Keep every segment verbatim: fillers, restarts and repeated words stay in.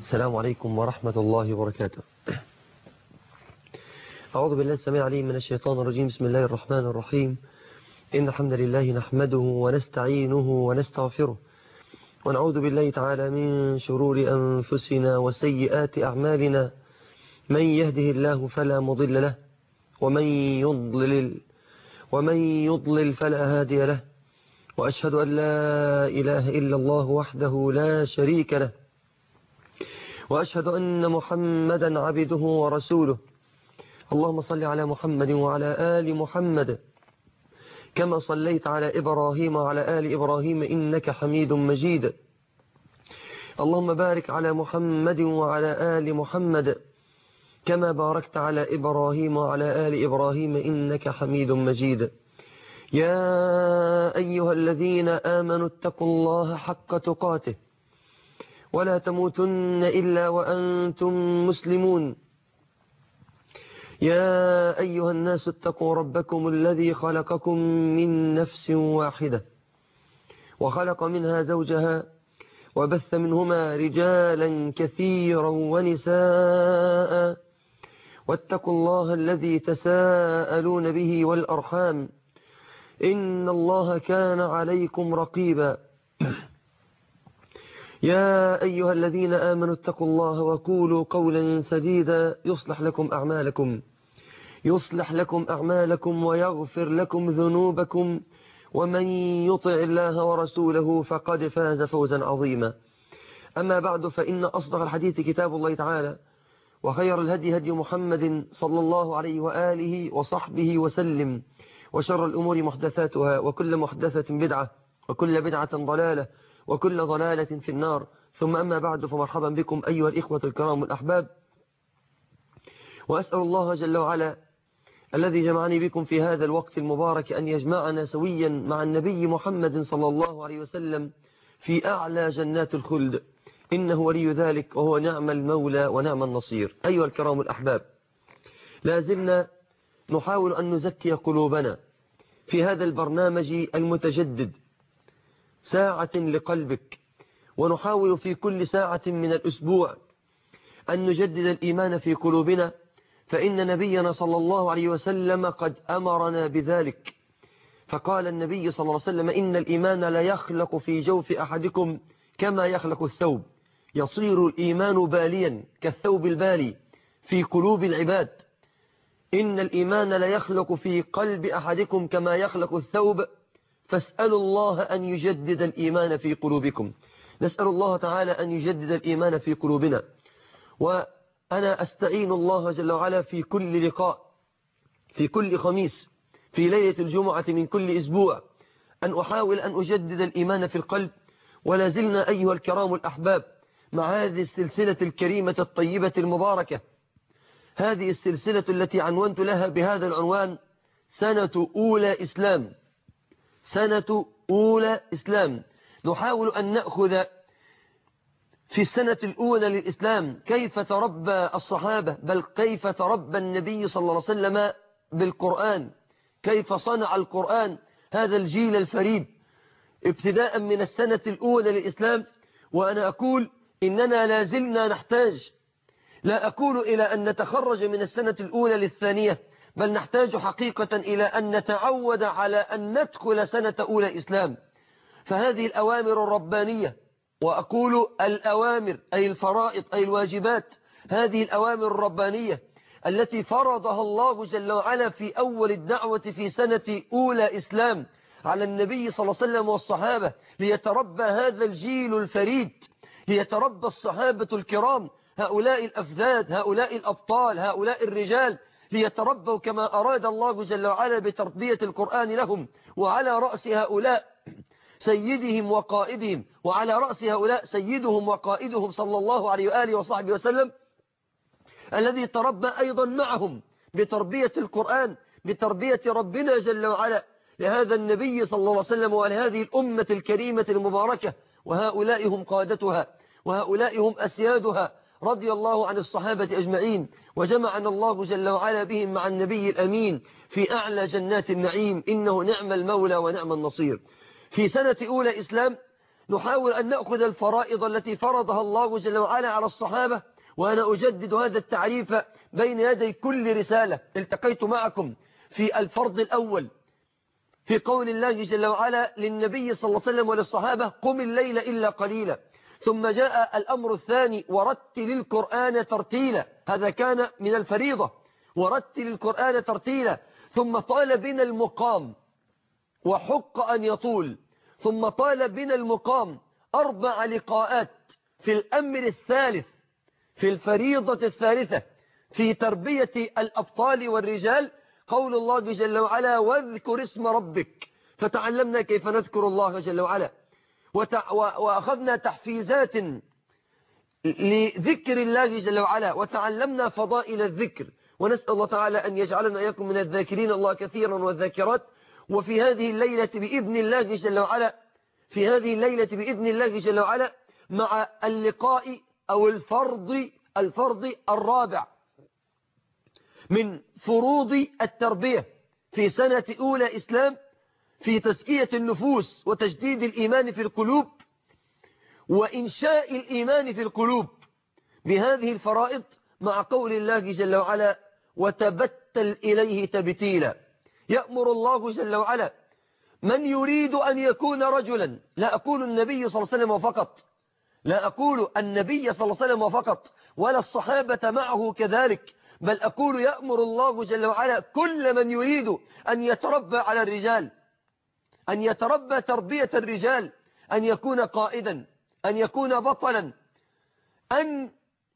السلام عليكم ورحمة الله وبركاته. أعوذ بالله السميع العليم من الشيطان الرجيم. بسم الله الرحمن الرحيم. إن الحمد لله نحمده ونستعينه ونستغفره، ونعوذ بالله تعالى من شرور أنفسنا وسيئات أعمالنا. من يهده الله فلا مضل له، ومن يضلل ومن يضلل فلا هادي له، وأشهد أن لا إله إلا الله وحده لا شريك له، وأشهد أن محمدا عبده ورسوله. اللهم صل على محمد وعلى آل محمد كما صليت على إبراهيم وعلى آل إبراهيم إنك حميد مجيد. اللهم بارك على محمد وعلى آل محمد كما باركت على إبراهيم وعلى آل إبراهيم إنك حميد مجيد. يا أيها الذين آمنوا اتقوا الله حق تقاته ولا تموتن إلا وأنتم مسلمون. يا أيها الناس اتقوا ربكم الذي خلقكم من نفس واحدة وخلق منها زوجها وبث منهما رجالا كثيرا ونساء، واتقوا الله الذي تساءلون به والأرحام إن الله كان عليكم رقيبا. يا أيها الذين آمنوا اتقوا الله وقولوا قولا سديدا يصلح لكم أعمالكم يصلح لكم أعمالكم ويغفر لكم ذنوبكم، ومن يطع الله ورسوله فقد فاز فوزا عظيما. أما بعد، فإن أصدق الحديث كتاب الله تعالى، وخير الهدي هدي محمد صلى الله عليه وآله وصحبه وسلم، وشر الأمور محدثاتها، وكل محدثة بدعة، وكل بدعة ضلالة، وكل ضلالة في النار. ثم أما بعد، فمرحبا بكم أيها الإخوة الكرام الأحباب، وأسأل الله جل وعلا الذي جمعني بكم في هذا الوقت المبارك أن يجمعنا سويا مع النبي محمد صلى الله عليه وسلم في أعلى جنات الخلد، إنه ولي ذلك وهو نعم المولى ونعم النصير. أيها الكرام الأحباب، لا زلنا نحاول أن نزكي قلوبنا في هذا البرنامج المتجدد، ساعة لقلبك، ونحاول في كل ساعة من الأسبوع أن نجدد الإيمان في قلوبنا، فإن نبينا صلى الله عليه وسلم قد أمرنا بذلك. فقال النبي صلى الله عليه وسلم: إن الإيمان لا يخلق في جوف أحدكم كما يخلق الثوب، يصير الإيمان باليا كالثوب البالي في قلوب العباد. إن الإيمان لا يخلق في قلب أحدكم كما يخلق الثوب، فاسألوا الله أن يجدد الإيمان في قلوبكم. نسأل الله تعالى أن يجدد الإيمان في قلوبنا. وأنا أستعين الله جل وعلا في كل لقاء، في كل خميس، في ليلة الجمعة من كل أسبوع، أن أحاول أن أجدد الإيمان في القلب. ولا زلنا أيها الكرام الأحباب مع هذه السلسلة الكريمة الطيبة المباركة، هذه السلسلة التي عنونت لها بهذا العنوان: سنة أولى إسلام. سنة أولى إسلام. نحاول أن نأخذ في السنة الأولى للإسلام كيف تربى الصحابة، بل كيف تربى النبي صلى الله عليه وسلم بالقرآن، كيف صنع القرآن هذا الجيل الفريد ابتداء من السنة الأولى للإسلام. وأنا أقول إننا لازلنا نحتاج، لا أقول إلى أن نتخرج من السنة الأولى للثانية، بل نحتاج حقيقة إلى أن نتعود على أن ندخل سنة أولى إسلام. فهذه الأوامر الربانية، وأقول الأوامر أي الفرائض أي الواجبات، هذه الأوامر الربانية التي فرضها الله جل وعلا في أول الدعوة في سنة أولى إسلام على النبي صلى الله عليه وسلم والصحابة، ليتربى هذا الجيل الفريد، ليتربى الصحابة الكرام، هؤلاء الأفذاذ، هؤلاء الأبطال، هؤلاء الرجال، ليتربوا كما أراد الله جل وعلا بتربية القرآن لهم. وعلى رأس هؤلاء سيدهم وقائدهم، وعلى رأس هؤلاء سيدهم وقائدهم صلى الله عليه وآله وصحبه وسلم، الذي تربى أيضا معهم بتربية القرآن، بتربية ربنا جل وعلا لهذا النبي صلى الله عليه وسلم ولهذه الأمة الكريمة المباركة. وهؤلاء هم قادتها، وهؤلاء هم أسيادها، رضي الله عن الصحابة أجمعين، وجمعنا الله جل وعلا بهم مع النبي الأمين في أعلى جنات النعيم، إنه نعم المولى ونعم النصير. في سنة أولى إسلام نحاول أن نأخذ الفرائض التي فرضها الله جل وعلا على الصحابة. وأنا أجدد هذا التعريف بين يدي كل رسالة. التقيت معكم في الفرض الأول في قول الله جل وعلا للنبي صلى الله عليه وسلم وللصحابة: قم الليل إلا قليلا. ثم جاء الأمر الثاني: ورتل القرآن ترتيلا. هذا كان من الفريضة، ورتل القرآن ترتيلا. ثم طال بنا المقام وحق أن يطول. ثم طال بنا المقام أربع لقاءات في الأمر الثالث، في الفريضة الثالثة، في تربية الأبطال والرجال، قول الله جل وعلا: واذكر اسم ربك. فتعلمنا كيف نذكر الله جل وعلا، وأخذنا تحفيزات لذكر الله جل وعلا، وتعلمنا فضائل الذكر. ونسأل الله تعالى أن يجعلنا إياكم من الذاكرين الله كثيرا والذاكرات. وفي هذه الليلة بإذن الله جل وعلا في هذه الليلة بإذن الله جل وعلا مع اللقاء أو الفرض الفرض الرابع من فروض التربية في سنة أولى إسلام، في تزكية النفوس وتجديد الإيمان في القلوب وإنشاء الإيمان في القلوب بهذه الفرائض، مع قول الله جل وعلا: وتبتل إليه تبتيلا. يأمر الله جل وعلا من يريد أن يكون رجلا، لا أقول النبي صلى الله عليه وسلم فقط، لا أقول النبي صلى الله عليه وسلم فقط ولا الصحابة معه كذلك، بل أقول يأمر الله جل وعلا كل من يريد أن يتربى على الرجال، أن يتربى تربية الرجال، أن يكون قائدا، أن يكون بطلا، أن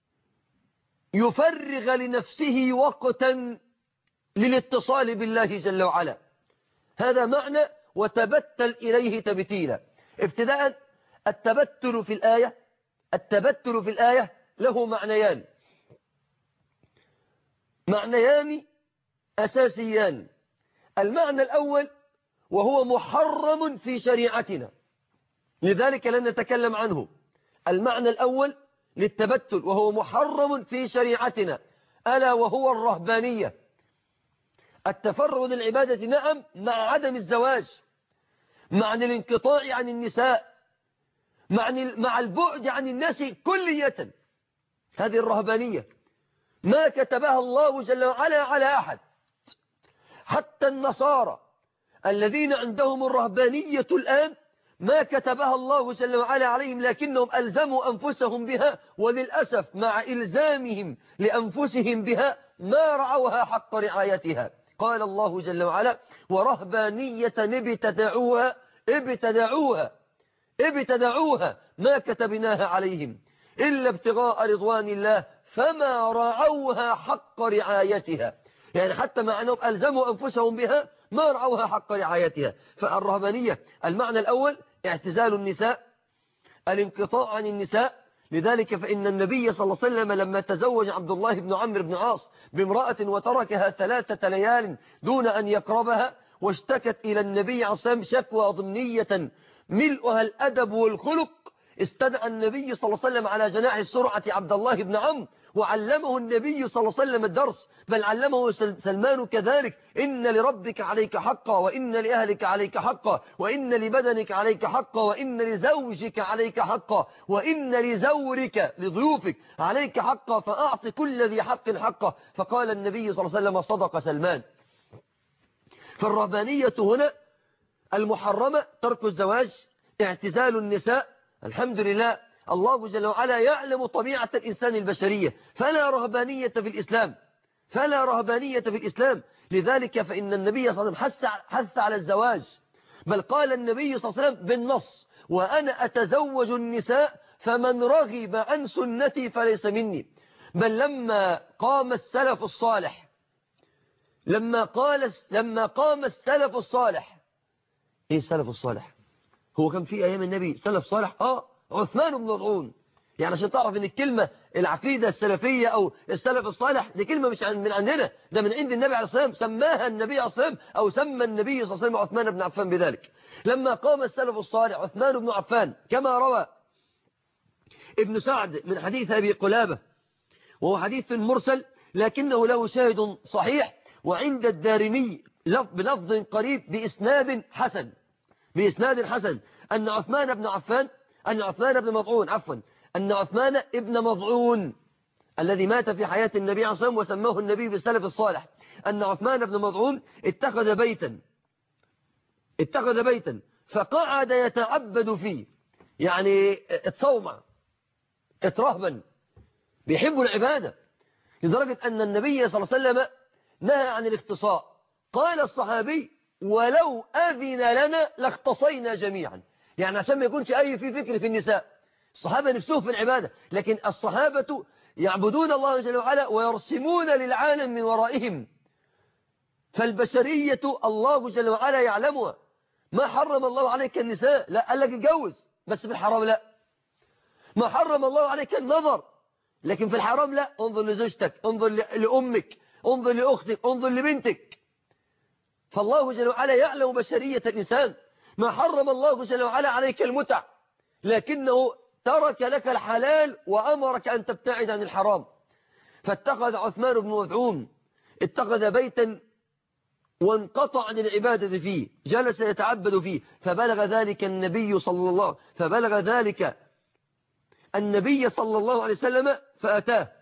يفرغ لنفسه وقتا للاتصال بالله جل وعلا. هذا معنى وتبتل إليه تبتيلا. ابتداء التبتل في الآية التبتل في الآية له معنيان معنيان أساسيان. المعنى الأول وهو محرم في شريعتنا، لذلك لن نتكلم عنه. المعنى الأول للتبتل وهو محرم في شريعتنا، ألا وهو الرهبانية، التفرغ للعبادة، نعم، مع عدم الزواج، مع الانقطاع عن النساء، مع البعد عن الناس كلية. هذه الرهبانية ما كتبها الله جل وعلا على أحد، حتى النصارى الذين عندهم الرهبانية الآن ما كتبها الله جل وعلا عليهم، لكنهم ألزموا أنفسهم بها، وللأسف مع إلزامهم لأنفسهم بها ما رعوها حق رعايتها. قال الله جل وعلا: ورهبانية ابتدعوها ابتدعوها ابتدعوها ما كتبناها عليهم إلا ابتغاء رضوان الله فما رعوها حق رعايتها. يعني حتى مع أنهم ألزموا أنفسهم بها ما رعوها حق رعايتها. فالرهبانية المعنى الأول اعتزال النساء، الانقطاع عن النساء. لذلك فإن النبي صلى الله عليه وسلم لما تزوج عبد الله بن عمرو بن عاص بامرأة وتركها ثلاثة ليال دون أن يقربها، واشتكت إلى النبي عليه الصلاة والسلام شكوى ضمنية ملؤها الأدب والخلق، استدعى النبي صلى الله عليه وسلم على جناح السرعة عبد الله بن عمرو، وعلمه النبي صلى الله عليه وسلم الدرس، بل علمه سلمان كذلك: إن لربك عليك حقا، وإن لأهلك عليك حقا، وإن لبدنك عليك حقا، وإن لزوجك عليك حقا، وإن لزورك لضيوفك عليك حقا، فأعط كل ذي حق حقه. فقال النبي صلى الله عليه وسلم: صدق سلمان. فالرهبانية هنا المحرمة ترك الزواج، اعتزال النساء. الحمد لله الله جل وعلا يعلم طبيعة الإنسان البشرية، فلا رهبانية في الإسلام فلا رهبانية في الإسلام. لذلك فإن النبي صلى الله عليه وسلم حث على الزواج، بل قال النبي صلى الله عليه وسلم بالنص: وأنا أتزوج النساء فمن رغب عن سنتي فليس مني. بل لما قام السلف الصالح لما قال لما قام السلف الصالح ايه السلف الصالح؟ هو كان في ايام النبي سلف صالح؟ اه عثمان بن مظعون. يعني عشان تعرف ان الكلمة العقيدة السلفية او السلف الصالح دي كلمة مش من عندنا، ده من عند النبي عليه الصلاة والسلام، سماها النبي عليه الصلاة والسلام او سمى النبي صلى الله عليه وسلم عثمان بن عفان بذلك. لما قام السلف الصالح عثمان بن عفان كما روى ابن سعد من حديث ابي قلابة، وهو حديث مرسل لكنه له شاهد صحيح، وعند الدارمي بلفظ قريب بإسناد حسن بإسناد حسن أن عثمان بن عفان أن عثمان بن مضعون عفوا أن عثمان ابن مضعون الذي مات في حياة النبي عليه الصلاة والسلام وسماه النبي بالسلف الصالح، أن عثمان بن مضعون اتخذ بيتا اتخذ بيتا فقعد يتعبد فيه، يعني اتصومع اترهبا، بيحب العبادة لدرجة أن النبي صلى الله عليه وسلم نهى عن الاختصاء. قال الصحابي ولو أذن لنا لاختصينا جميعا، يعني عشان ما يكونش أي في فكر في النساء. الصحابة نفسهم في العبادة، لكن الصحابة يعبدون الله جل وعلا ويرسمون للعالم من ورائهم، فالبشرية الله جل وعلا يعلمها. ما حرم الله عليك النساء، لا قال لك اتجوز، بس في الحرام لا. ما حرم الله عليك النظر، لكن في الحرام لا. انظر لزوجتك، انظر لأمك، انظر لأختك، انظر لبنتك. فالله جل وعلا يعلم بشرية الإنسان. ما حرم الله جل وعلا عليك المتع، لكنه ترك لك الحلال وأمرك أن تبتعد عن الحرام. فاتخذ عثمان بن مضعون اتخذ بيتا وانقطع عن العبادة فيه، جلس يتعبد فيه، فبلغ ذلك النبي صلى الله فبلغ ذلك النبي صلى الله عليه وسلم فأتاه،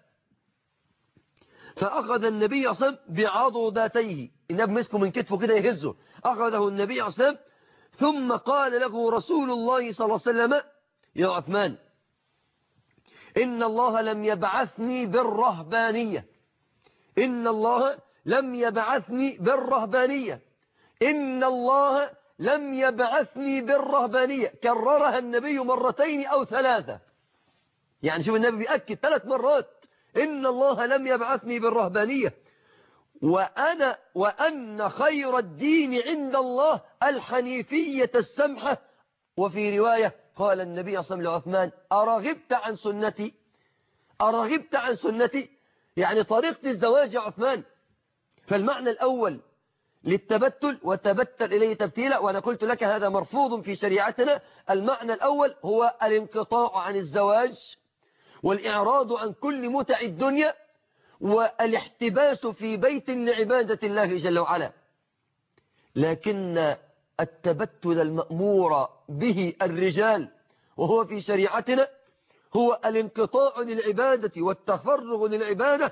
فأخذ النبي صلى الله عليه وسلم بعضداتيه، النبي مسكه من كتفه كده يهزه، أخذه النبي صلى الله عليه وسلم ثم قال له رسول الله صلى الله عليه وسلم يا عثمان إن الله لم يبعثني بالرهبانية، إن الله لم يبعثني بالرهبانية، إن الله لم يبعثني بالرهبانية. كررها النبي مرتين أو ثلاثة، يعني شوف النبي بيأكد ثلاث مرات إن الله لم يبعثني بالرهبانية، وأنا وأن خير الدين عند الله الحنيفية السمحة. وفي رواية قال النبي صلى الله عليه وسلم لعثمان أرغبت عن سنتي، أرغبت عن سنتي، يعني طريقة الزواج يا عثمان. فالمعنى الأول للتبتل وتبتل إليه تبتيلا، وأنا قلت لك هذا مرفوض في شريعتنا. المعنى الأول هو الانقطاع عن الزواج والإعراض عن كل متع الدنيا والاحتباس في بيت لعبادة الله جل وعلا. لكن التبتل المأمور به الرجال وهو في شريعتنا هو الانقطاع للعبادة والتفرغ للعبادة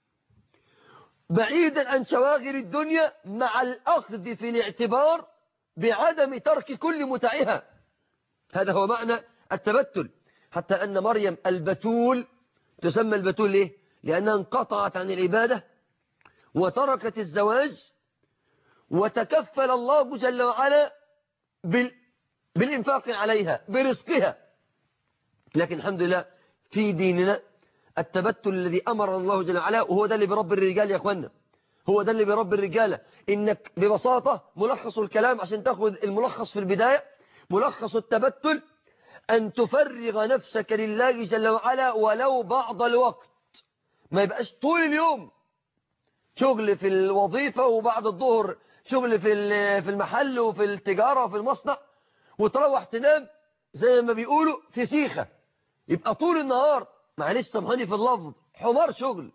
بعيدا عن شواغل الدنيا، مع الأخذ في الاعتبار بعدم ترك كل متعها. هذا هو معنى التبتل. حتى أن مريم البتول تسمى البتول ليه؟ لأنها انقطعت عن العبادة وتركت الزواج، وتكفل الله جل وعلا بال... بالإنفاق عليها برزقها. لكن الحمد لله في ديننا التبتل الذي أمر الله جل وعلا، وهو ده اللي برب الرجال يا أخوانا، هو ده اللي برب الرجالة. إنك ببساطة ملخص الكلام عشان تأخذ الملخص في البداية، ملخص التبتل أن تفرغ نفسك لله جل وعلا ولو بعض الوقت، ما يبقاش طول اليوم شغل في الوظيفة وبعد الظهر شغل في في المحل وفي التجارة وفي المصنع، وتروح تنام زي ما بيقولوا في سيخة. يبقى طول النهار، معلش سامحوني في اللفظ، حمار شغل.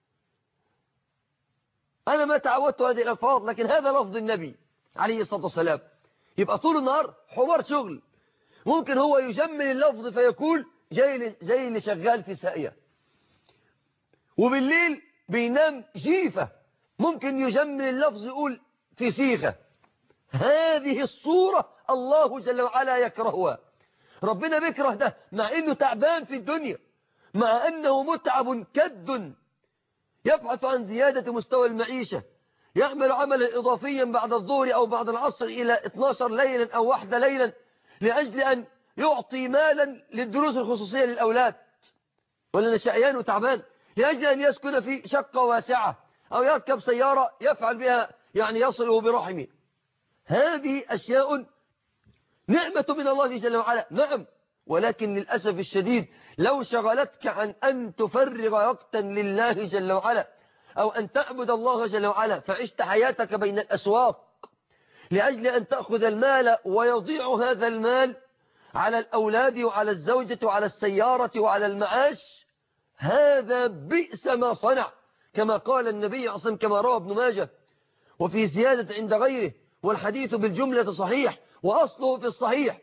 أنا ما تعودت هذه الألفاظ، لكن هذا لفظ النبي عليه الصلاة والسلام. يبقى طول النهار حمار شغل. ممكن هو يجمل اللفظ فيقول زي زي اللي شغال في ساقية، وبالليل بينام جيفة. ممكن يجمل اللفظ يقول في صيغة. هذه الصورة الله جل وعلا يكرهها. ربنا بيكره ده مع انه تعبان في الدنيا، مع انه متعب كد، يبحث عن زيادة مستوى المعيشة، يعمل عملا إضافيا بعد الظهر أو بعد العصر إلى اثني عشر ليلا أو واحدة ليلا لأجل أن يعطي مالا للدروس الخصوصية للأولاد، ولا شقيان وتعبان، لأجل أن يسكن في شقة واسعة أو يركب سيارة يفعل بها يعني يصله برحمه. هذه أشياء نعمة من الله جل وعلا، نعم، ولكن للأسف الشديد لو شغلتك عن أن تفرغ وقتا لله جل وعلا أو أن تعبد الله جل وعلا، فعشت حياتك بين الأسواق لأجل أن تأخذ المال ويضيع هذا المال على الأولاد وعلى الزوجة وعلى السيارة وعلى المعاش، هذا بئس ما صنع، كما قال النبي عصم كما روى ابن ماجه، وفي زيادة عند غيره، والحديث بالجملة صحيح وأصله في الصحيح،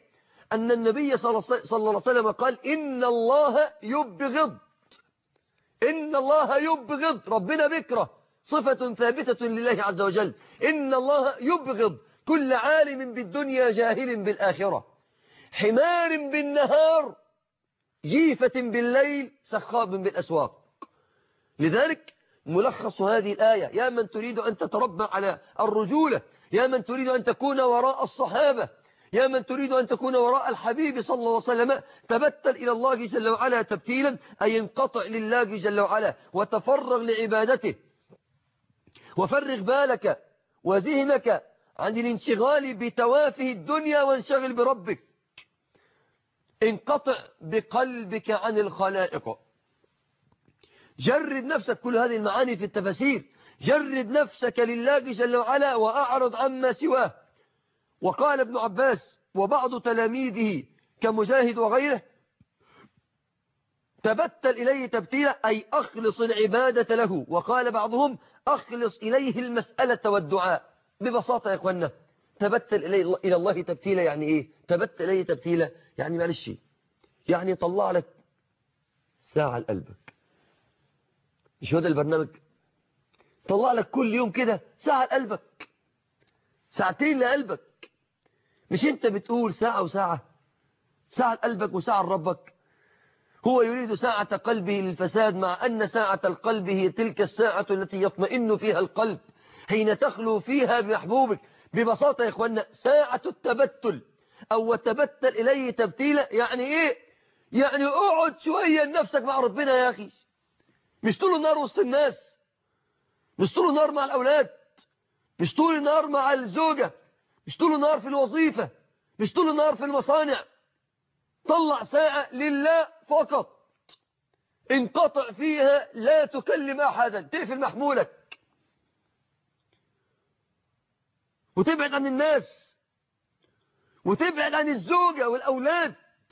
أن النبي صلى الله عليه وسلم قال إن الله يبغض إن الله يبغض ربنا بكره صفة ثابتة لله عز وجل. إن الله يبغض كل عالم بالدنيا جاهل بالآخرة، حمار بالنهار جيفة بالليل سخاب بالأسواق. لذلك ملخص هذه الآية: يا من تريد أن تتربى على الرجولة، يا من تريد أن تكون وراء الصحابة، يا من تريد أن تكون وراء الحبيب صلى الله عليه وسلم، تبتل إلى الله جل وعلا تبتيلا، أي انقطع لله جل وعلا وتفرغ لعبادته، وفرغ بالك وذهنك عن الانشغال بتوافه الدنيا وانشغل بربك. انقطع بقلبك عن الخلائق. جرد نفسك، كل هذه المعاني في التفاسير، جرد نفسك لله جل وعلا وأعرض عما سواه. وقال ابن عباس وبعض تلاميذه كمجاهد وغيره: تبتل إليه تبتيلا، أي أخلص العبادة له. وقال بعضهم: أخلص إليه المسألة والدعاء. ببساطة يا إخوانا، تبتل إلى الله تبتيلا يعني إيه؟ تبتل إليه تبتيلا يعني معلش، يعني طلع لك ساعة لقلبك. مش هو ده البرنامج؟ طلع لك كل يوم كده ساعة لقلبك، ساعتين لقلبك. مش انت بتقول ساعة وساعة، ساعة لقلبك وساعة لربك. هو يريد ساعة قلبه للفساد، مع أن ساعة القلب هي تلك الساعة التي يطمئن فيها القلب حين تخلو فيها بمحبوبك. ببساطة يا إخوانا، ساعة التبتل أو تبتل إليه تبتيلا يعني إيه؟ يعني اقعد شوية لنفسك مع ربنا يا أخي. مش طول النهار وسط الناس، مش طول النهار مع الأولاد، مش طول النهار مع الزوجة، مش طول النهار في الوظيفة، مش طول النهار في المصانع. طلع ساعة لله فقط، انقطع فيها، لا تكلم أحدا، تقفل محمولك وتبعد عن الناس وتبعد عن الزوجة والأولاد.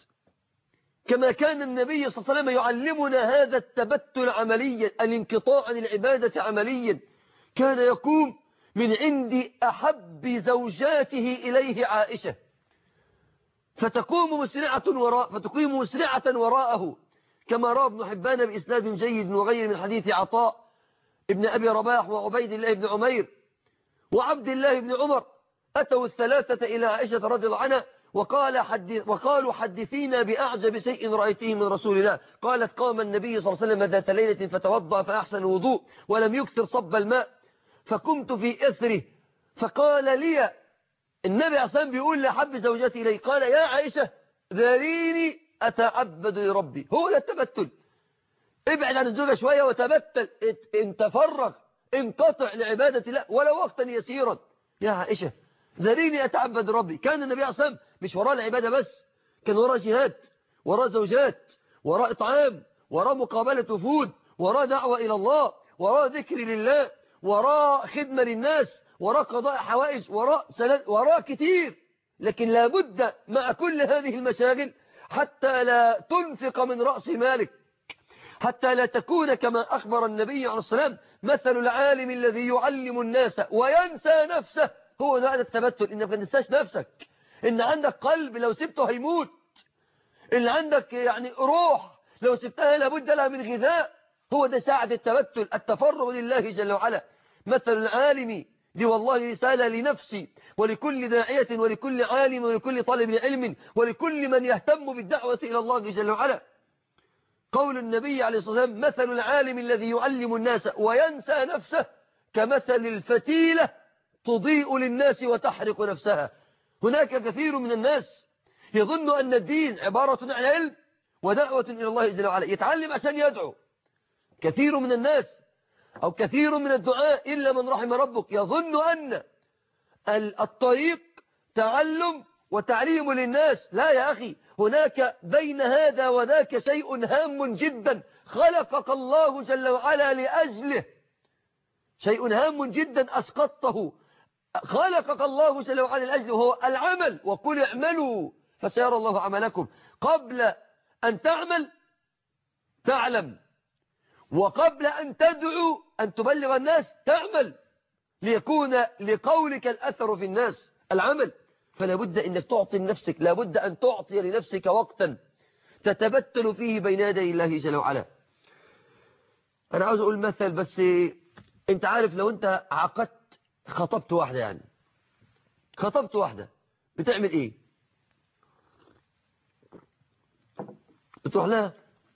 كما كان النبي صلى الله عليه وسلم يعلمنا هذا التبتل عمليا، الانقطاع عن العبادة عمليا. كان يقوم من عند أحب زوجاته إليه عائشة، فتقوم مسرعة وراء فتقيم مسرعة وراءه، كما روى ابن حبان بإسناد جيد وغير من حديث عطاء ابن أبي رباح وعبيد الله بن عمير وعبد الله بن عمر. أتوا الثلاثة إلى عائشة رضي الله عنها وقال حدث وقالوا: حدثينا بأعجب شيء رأيته من رسول الله. قالت: قام النبي صلى الله عليه وسلم ذات ليلة فتوضأ فأحسن الوضوء ولم يكثر صب الماء، فقمت في إثره، فقال لي النبي عصام بيقول لحب زوجتي إليه، قال: يا عائشة ذريني أتعبد لربي. هو ده التبتل. ابعد عن الزوجة شوية وتبتل، انتفرغ، انقطع لعبادة الله ولو وقتا يسيرا. يا عائشة ذريني أتعبد ربي. كان النبي عصام مش وراء العبادة بس، كان وراء جهاد، وراء زوجات، وراء إطعام، وراء مقابلة وفود، وراء دعوة إلى الله، وراء ذكر لله، وراء خدمة للناس، وراء قضاء حوائج، وراء سلام، وراء كتير. لكن لابد مع كل هذه المشاغل حتى لا تنفق من رأس مالك، حتى لا تكون كما أخبر النبي عليه السلام: مثل العالم الذي يعلم الناس وينسى نفسه. هو ده التبتل، إنك ما تنساش نفسك، إن عندك قلب لو سبته هيموت، إن عندك يعني روح لو سبتها لابد لها من غذاء. هو ده ساعة التبتل، التفرغ لله جل وعلا. مثل العالم دي والله رسالة لنفسي ولكل داعية ولكل عالم ولكل طالب علم ولكل من يهتم بالدعوة إلى الله جل وعلا. قول النبي عليه الصلاة والسلام: مثل العالم الذي يعلم الناس وينسى نفسه كمثل الفتيلة تضيء للناس وتحرق نفسها. هناك كثير من الناس يظن أن الدين عبارة عن علم ودعوة إلى الله جل وعلا، يتعلم عشان يدعو. كثير من الناس أو كثير من الدعاء إلا من رحم ربك يظن أن الطريق تعلم وتعليم للناس. لا يا أخي، هناك بين هذا وذاك شيء هام جدا خلقك الله جل وعلا لأجله، شيء هام جدا أسقطته، خلقك الله جل وعلا لأجله، هو العمل. وقل اعملوا فسيرى الله عملكم. قبل أن تعمل تعلم، وقبل أن تدعو أن تبلغ الناس تعمل، ليكون لقولك الأثر في الناس. العمل فلا بد أنك تعطي لنفسك، لا بد أن تعطي لنفسك وقتا تتبتل فيه بين يدي الله جل وعلا. أنا عاوز أقول مثل، بس أنت عارف لو أنت عقدت خطبت واحدة، يعني خطبت واحدة بتعمل إيه؟ بتروح لها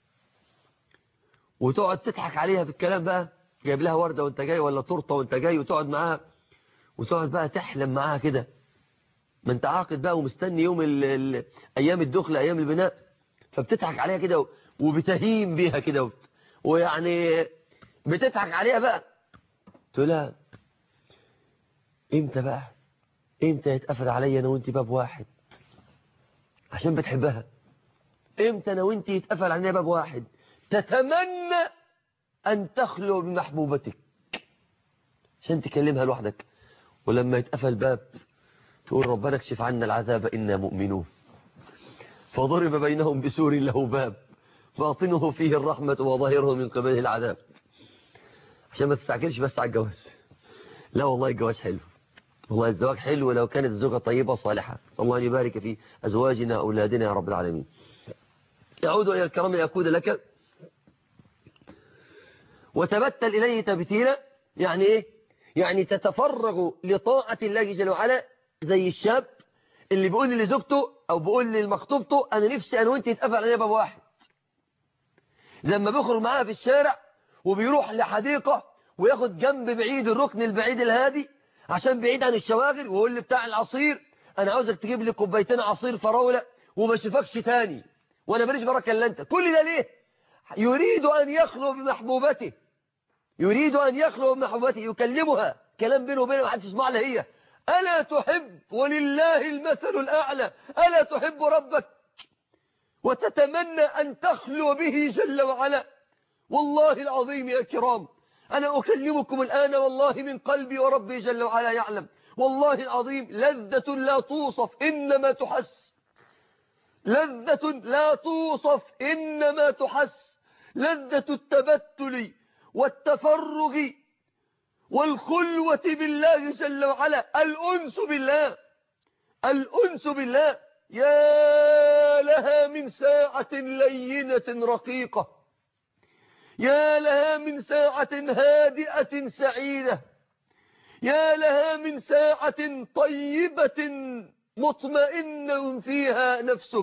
وتقعد تضحك عليها بالكلام بقى، جايب لها وردة وانت جاي ولا تورته وانت جاي، وتقعد معاها وتقعد بقى تحلم معاها كده. ما انت عاقد بقى ومستني يوم ال ال ايام الدخل ايام البناء، فبتضحك عليها كده وبتهيم بيها كده، ويعني بتضحك عليها بقى، تقول لها امتى بقى امتى يتقفل عليا انا وانت باب واحد، عشان بتحبها. امتى انا وانت يتقفل علينا باب واحد، تتمنى ان تخلو بمحبوبتك عشان تكلمها لوحدك. ولما يتقفل باب تقول ربنا اكشف عنا العذاب إنا مؤمنون، فضرب بينهم بسور له باب باطنه فيه الرحمة وظاهره من قبله العذاب. عشان ما تستعجلش بس على الجواز، لا والله الجواز حلو، والله الزواج حلو لو كانت الزوجة طيبة صالحة. الله أن يبارك في أزواجنا أولادنا يا رب العالمين. يعود إلى الكرم يأكود لك وتبتل إليه تبتيلا. يعني إيه؟ يعني تتفرغ لطاعة الله جل وعلا، زي الشاب اللي بيقول لزوجته أو بيقول لمخطوبته أنا نفسي أنا وأنت يتقفل علينا باب واحد. لما بيخرج معاها في الشارع وبيروح لحديقة وياخد جنب بعيد الركن البعيد الهادي عشان بعيد عن الشواغل، ويقول لي بتاع العصير أنا عاوزك تجيب لي كوبايتين عصير فراولة وما اشوفكش تاني وأنا ماليش بركة إلا أنت. كل ده ليه؟ يريد أن يخلو بمحبوبته، يريد أن يخلو بمحبوبته، يكلمها كلام بينه وبينه ما حدش يسمع لها هي. ألا تحب ولله المثل الأعلى، ألا تحب ربك وتتمنى أن تخلو به جل وعلا؟ والله العظيم يا كرام أنا أكلمكم الآن والله من قلبي وربي جل وعلا يعلم، والله العظيم لذة لا توصف إنما تحس، لذة لا توصف إنما تحس، لذة التبتل والتفرغ والخلوة بالله جل وعلا، الأنس بالله، الأنس بالله. يا لها من ساعة لينة رقيقة، يا لها من ساعة هادئة سعيدة، يا لها من ساعة طيبة مطمئنة فيها نفسك،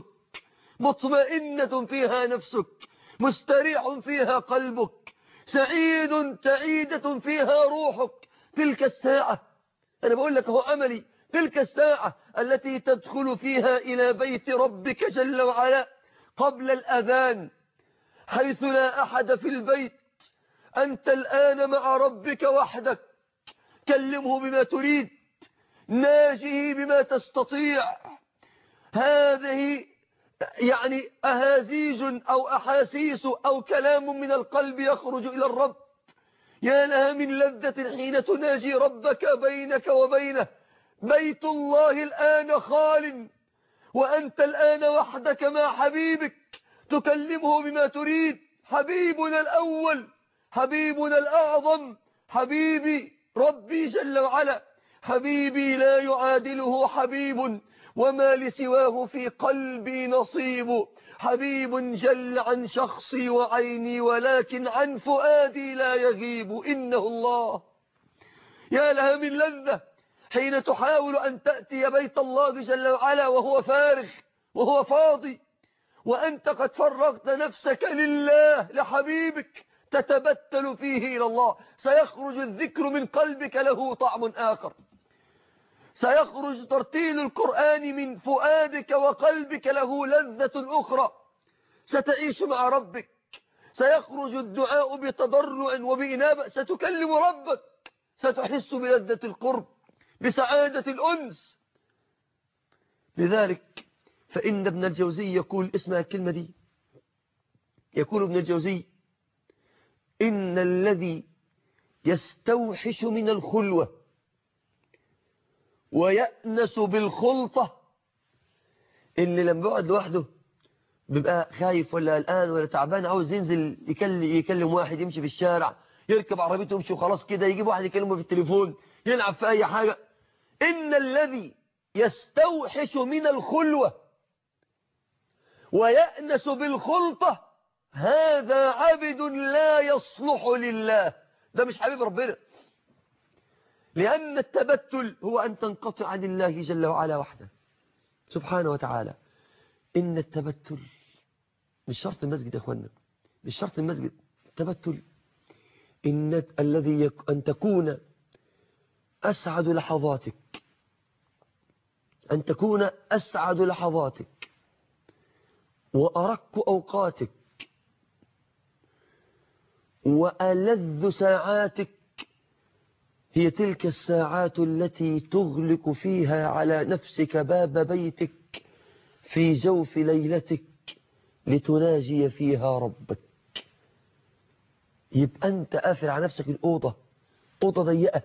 مطمئنة فيها نفسك، مستريح فيها قلبك، سعيد سعيدة فيها روحك. تلك الساعة أنا بقول لك هو أملي، تلك الساعة التي تدخل فيها إلى بيت ربك جل وعلا قبل الأذان حيث لا أحد في البيت، أنت الآن مع ربك وحدك، كلمه بما تريد، ناجه بما تستطيع. هذه يعني أهازيج أو أحاسيس أو كلام من القلب يخرج إلى الرب. يا لها من لذة حين تناجي ربك بينك وبينه. بيت الله الآن خال وأنت الآن وحدك مع حبيبك، تكلمه بما تريد. حبيبنا الأول، حبيبنا الأعظم، حبيبي ربي جل وعلا، حبيبي لا يعادله حبيب، وما لسواه في قلبي نصيب. حبيب جل عن شخصي وعيني ولكن عن فؤادي لا يغيب، إنه الله. يا لها من لذة حين تحاول أن تأتي بيت الله جل وعلا وهو فارغ وهو فاضي، وأنت قد فرغت نفسك لله لحبيبك، تتبتل فيه إلى الله. سيخرج الذكر من قلبك له طعم آخر، سيخرج ترتيل القرآن من فؤادك وقلبك له لذة أخرى، ستعيش مع ربك، سيخرج الدعاء بتضرع وبإنابة، ستكلم ربك، ستحس بلذة القرب، بسعادة الأنس. لذلك فإن ابن الجوزي يقول، اسمع الكلمة دي، يقول ابن الجوزي إن الذي يستوحش من الخلوة ويأنس بالخلطة، اللي لما بيقعد لوحده بيبقى خايف ولا قلقان ولا تعبان، عاوز ينزل يكلم, يكلم واحد، يمشي في الشارع، يركب عربيته يمشي وخلاص كده، يجيب واحد يكلمه في التليفون، يلعب في أي حاجة. إن الذي يستوحش من الخلوة ويأنس بالخلطة، هذا عبد لا يصلح لله، ده مش حبيب ربنا. لأن التبتل هو أن تنقطع عن الله جل وعلا وحده سبحانه وتعالى. إن التبتل مش شرط المسجد يا أخوانا، مش شرط المسجد. التبتل إن الذي يك... أن تكون أسعد لحظاتك، أن تكون أسعد لحظاتك وأرق أوقاتك وألذ ساعاتك هي تلك الساعات التي تغلق فيها على نفسك باب بيتك في جوف ليلتك لتناجي فيها ربك. يبقى أنت قافل على نفسك الأوضة، أوضة ضيقة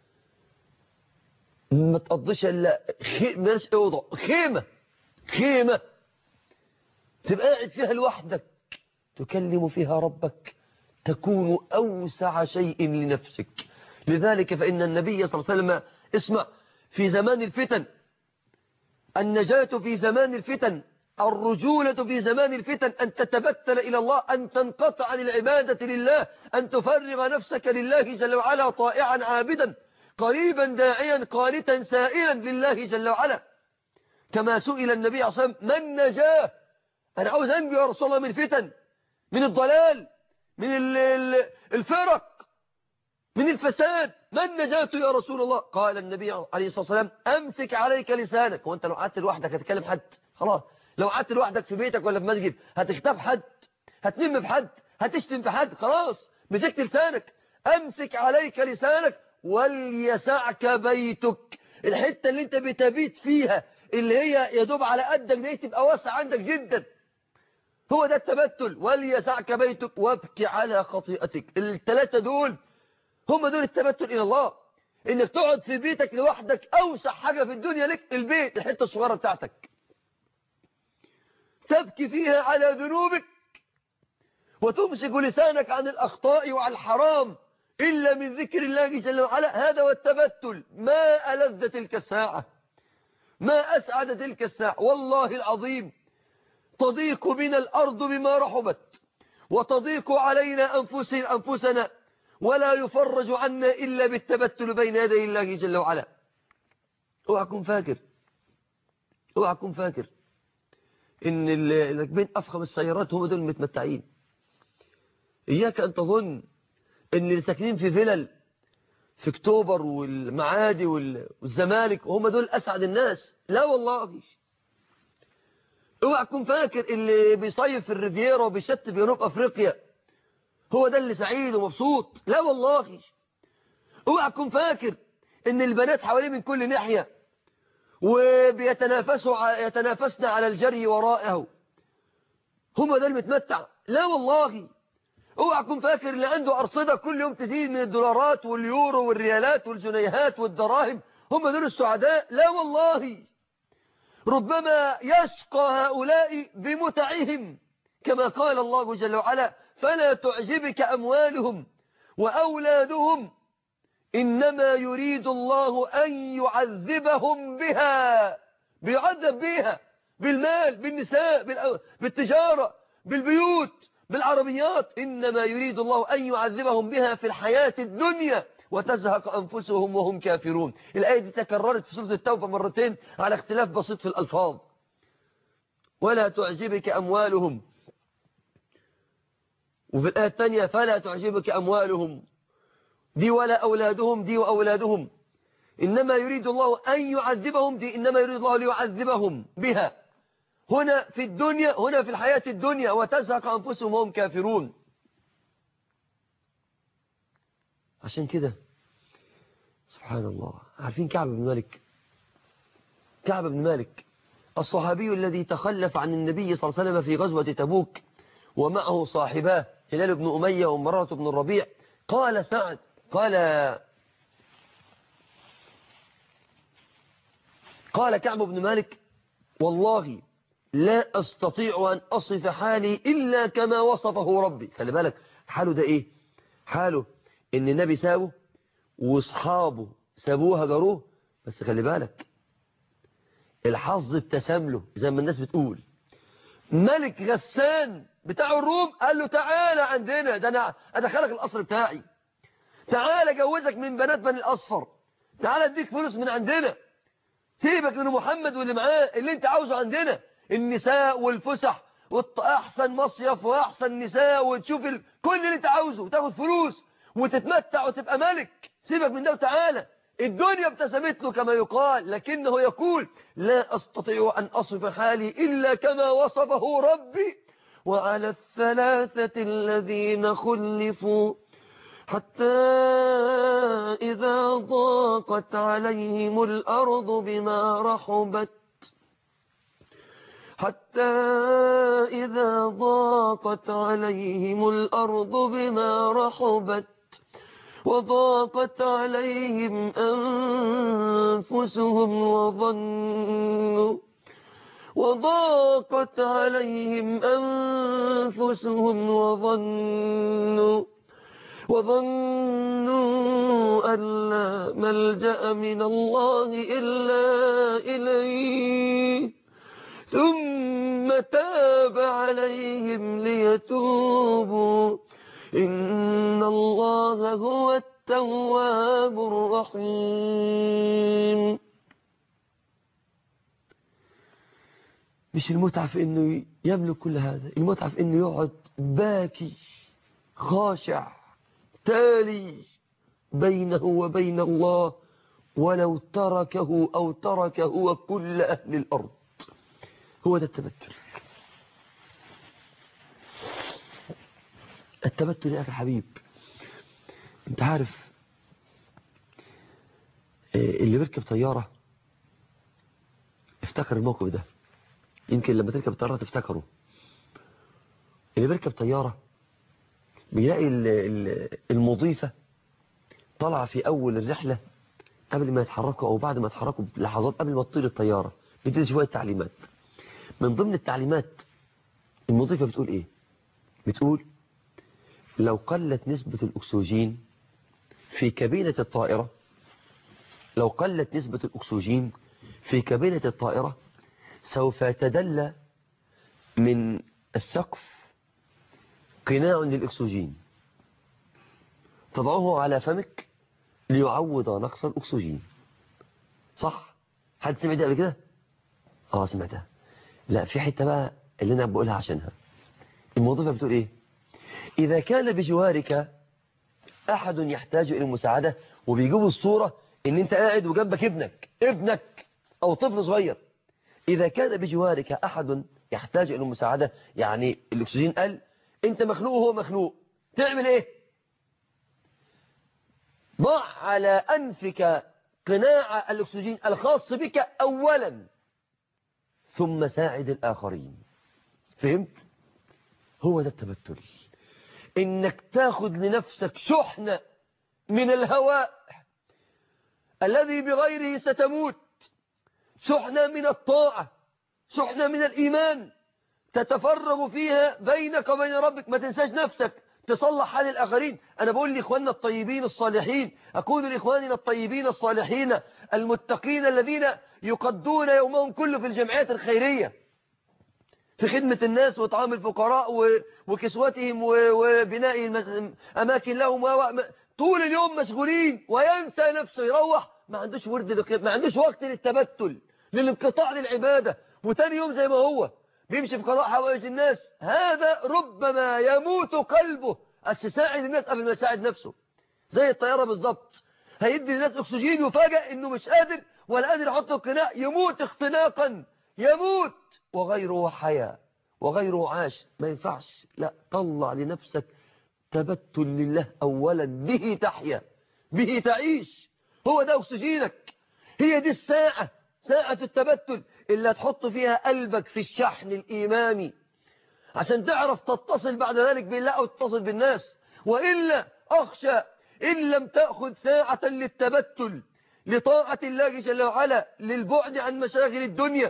ما تقضيش إلا خي... مش أوضة، خيمة خيمة تبقى قاعد فيها لوحدك تكلم فيها ربك، تكون أوسع شيء لنفسك. لذلك فإن النبي صلى الله عليه وسلم اسمع في زمان الفتن، النجاة في زمان الفتن، الرجولة في زمان الفتن، أن تتبتل إلى الله، أن تنقطع عن العبادة لله، أن تفرغ نفسك لله جل وعلا طائعا عابدا قريبا داعيا قانتا سائلا لله جل وعلا. كما سئل النبي صلى الله عليه وسلم: من نجاه؟ أنا عاوز أنجو يا رسول الله من الفتن، من الضلال، من الفرق، من الفساد، من نجاته يا رسول الله؟ قال النبي عليه الصلاة والسلام: أمسك عليك لسانك. وانت لو قعدت لوحدك هتكلم حد؟ خلاص. لو قعدت لوحدك في بيتك ولا في مسجد هتختب حد، هتنم في حد، هتشتم في حد، خلاص مسكت لسانك. أمسك عليك لسانك وليسعك بيتك. الحتة اللي انت بتبيت فيها اللي هي يدوب على قدك دي تبقى واسع عندك جدا، هو ده التبتل. وليسعك بيتك وابكي على خطيئتك. الثلاثة دول هم دول التبتل إلى الله. إنك تقعد في بيتك لوحدك، أوسع حاجة في الدنيا لك البيت، الحتة الصغيرة بتاعتك، تبكي فيها على ذنوبك وتمسك لسانك عن الأخطاء وعن الحرام إلا من ذكر الله جل وعلا. هذا هو التبتل. ما ألذ تلك الساعة، ما أسعد تلك الساعة. والله العظيم تضيق بنا الأرض بما رحبت وتضيق علينا أنفسنا ولا يفرج عنا إلا بالتبتل بين يدي الله جل وعلا. اوعى تكون فاكر، اوعى تكون فاكر إن اللي راكبين أفخم السيارات هم دول المتمتعين. إياك أن تظن إن اللي ساكنين في فلل في أكتوبر والمعادي والزمالك هم دول أسعد الناس. لا والله. اوعى تكون فاكر اللي بيصيف في الريفيرا وبيشت بجنوب أفريقيا هو ده اللي سعيد ومبسوط. لا والله. اوعى تكون فاكر ان البنات حواليه من كل ناحية وبيتنافسوا يتنافسن على الجري ورائه هم ده المتمتع. لا والله. اوعى تكون فاكر اللي عنده أرصدة كل يوم تزيد من الدولارات واليورو والريالات والجنيهات والدراهم هم دول السعداء. لا والله. ربما يشقى هؤلاء بمتعهم كما قال الله جل وعلا: فلا تعجبك أموالهم وأولادهم إنما يريد الله أن يعذبهم بها. بيعذب بها، بالمال، بالنساء، بالتجارة، بالبيوت، بالعربيات. إنما يريد الله أن يعذبهم بها في الحياة الدنيا وتزهق أنفسهم وهم كافرون. الآية دي تكررت في سورة التوبة مرتين على اختلاف بسيط في الألفاظ. ولا تعجبك أموالهم، وفي الآية الثانية فلا تعجبك أموالهم دي ولا أولادهم دي وأولادهم إنما يريد الله أن يعذبهم دي إنما يريد الله ليعذبهم بها هنا في الدنيا، هنا في الحياة الدنيا وتزهق أنفسهم وهم كافرون. عشان كده سبحان الله. عارفين كعب بن مالك؟ كعب بن مالك الصحابي الذي تخلف عن النبي صلى الله عليه وسلم في غزوة تبوك ومعه صاحباه هلال بن أمية ومرة بن الربيع. قال سعد قال قال كعب بن مالك: والله لا أستطيع أن أصف حالي إلا كما وصفه ربي. خلي بالك حاله ده إيه؟ حاله إن النبي سابه وأصحابه سابوه هجروه. بس خلي بالك الحظ ابتسم له زي ما الناس بتقول. ملك غسان بتاع الروم قال له تعالى عندنا، ده انا ادخلك القصر بتاعي، تعالى اجوزك من بنات بني الاصفر، تعالى اديك فلوس من عندنا، سيبك من محمد واللي معاه، اللي انت عاوزه عندنا، النساء والفسح واحسن مصيف واحسن نساء، وتشوف ال... كل اللي انت عاوزه، وتاخد فلوس وتتمتع وتبقى ملك، سيبك من ده وتعالى. الدنيا ابتسمت له كما يقال، لكنه يقول لا أستطيع أن أصف حالي إلا كما وصفه ربي. وعلى الثلاثة الذين خلفوا حتى إذا ضاقت عليهم الأرض بما رحبت حتى إذا ضاقت عليهم الأرض بما رحبت وضاقت عليهم أنفسهم وظنوا وضاقت عليهم أنفسهم وظنوا وظنوا أن لا ملجأ من الله إلا إليه ثم تاب عليهم ليتوبوا إن الله هو التواب الرحيم. مش المتعة في انه يملك كل هذا، المتعة في انه يقعد باكي خاشع تالي بينه وبين الله ولو تركه أو ترك هو كل أهل الأرض. هو ده التبتل. التبتل يا أخي حبيب، انت عارف اللي بيركب طيارة افتكر الموقف ده، يمكن لما تركب طيارة تفتكره. اللي بيركب طيارة بيلاقي المضيفة طلع في أول الرحلة قبل ما يتحركوا أو بعد ما يتحركوا بلحظات قبل ما تطير الطيارة بتدي شوية تعليمات. من ضمن التعليمات المضيفة بتقول إيه؟ بتقول لو قلت نسبة الأكسجين في كابينة الطائرة لو قلت نسبة الأكسجين في كابينة الطائرة سوف يتدلى من السقف قناع للأكسجين تضعه على فمك ليعوض نقص الأكسجين. صح؟ حد سمع ده قبل كده؟ اه سمعتها. لا، في حتة بقى اللي انا بقولها عشانها. الموظفة بتقول ايه؟ إذا كان بجوارك أحد يحتاج إلى المساعدة، وبيجيبوا الصورة إن أنت قاعد وجنبك ابنك ابنك أو طفل صغير. إذا كان بجوارك أحد يحتاج إلى المساعدة، يعني الأكسجين قل، أنت مخنوق وهو مخنوق، تعمل إيه؟ ضع على أنفك قناع الأكسجين الخاص بك أولا ثم ساعد الآخرين. فهمت؟ هو ده التبتل، إنك تاخذ لنفسك شحنة من الهواء الذي بغيره ستموت، شحنة من الطاعة، شحنة من الإيمان تتفرغ فيها بينك وبين ربك. ما تنساش نفسك، تصلح حال الآخرين. أنا بقول لإخواننا الطيبين الصالحين، أقول لإخواننا الطيبين الصالحين المتقين الذين يقضون يومهم كله في الجمعيات الخيرية في خدمة الناس وطعام الفقراء وكسوتهم وبناء أماكن لهم، طول اليوم مشغولين وينسى نفسه، يروح ما عندوش ورد، ما عندوش وقت للتبتل، للانقطاع للعبادة، وتاني يوم زي ما هو بيمشي في قضاء حوائج الناس. هذا ربما يموت قلبه، أساعد الناس قبل ما يساعد نفسه. زي الطيارة بالضبط، هيدي للناس أكسجين وفجأة إنه مش قادر ولا قادر يحط القناع، يموت اختناقا، يموت وغيره حياة وغيره عاش. ما ينفعش، لا، طلع لنفسك تبتل لله أولا، به تحيا به تعيش. هو ده أكسجينك، هي دي الساعة، ساعة التبتل اللي هتحط فيها قلبك في الشحن الإيماني عشان تعرف تتصل بعد ذلك بالله أو تتصل بالناس. وإلا أخشى إن لم تأخذ ساعة للتبتل لطاعة الله جل وعلا، للبعد عن مشاغل الدنيا،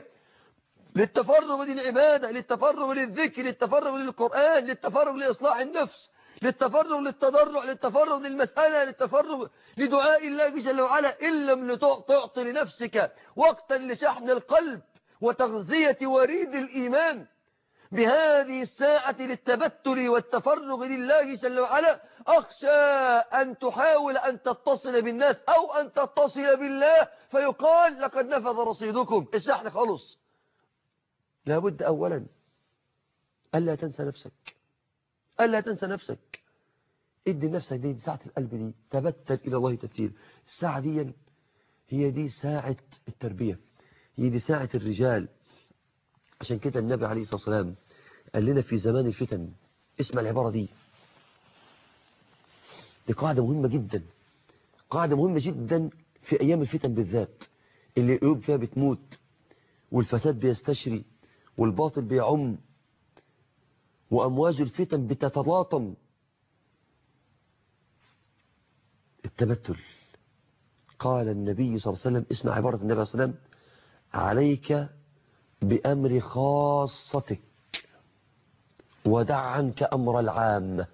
للتفرغ للعبادة، للتفرغ للذكر، للتفرغ للقرآن، للتفرغ لإصلاح النفس، للتفرغ للتضرع، للتفرغ للمسألة، للتفرغ لدعاء الله جل وعلا. إن لم تعطي لنفسك وقتا لشحن القلب وتغذية وريد الإيمان بهذه الساعة للتبتل والتفرغ لله جل وعلا، أخشى أن تحاول أن تتصل بالناس أو أن تتصل بالله فيقال لقد نفذ رصيدكم، الشحن خلص. لابد أولا ألا تنسى نفسك، ألا تنسى نفسك. ادي نفسك دي ساعة القلب دي، تبتل إلى الله تبتيل. الساعة دي هي دي ساعة التربية، هي دي ساعة الرجال. عشان كده النبي عليه الصلاة والسلام قال لنا في زمان الفتن، اسمع العبارة دي، دي قاعدة مهمة جدا، قاعدة مهمة جدا في أيام الفتن بالذات، اللي القلوب فيها بتموت والفساد بيستشري والباطل بيعم وأمواج الفتن بتتلاطم. التبتل. قال النبي صلى الله عليه وسلم، اسمع عبارة النبي صلى الله عليه وسلم: عليك بأمر خاصتك ودع عنك أمر العامة.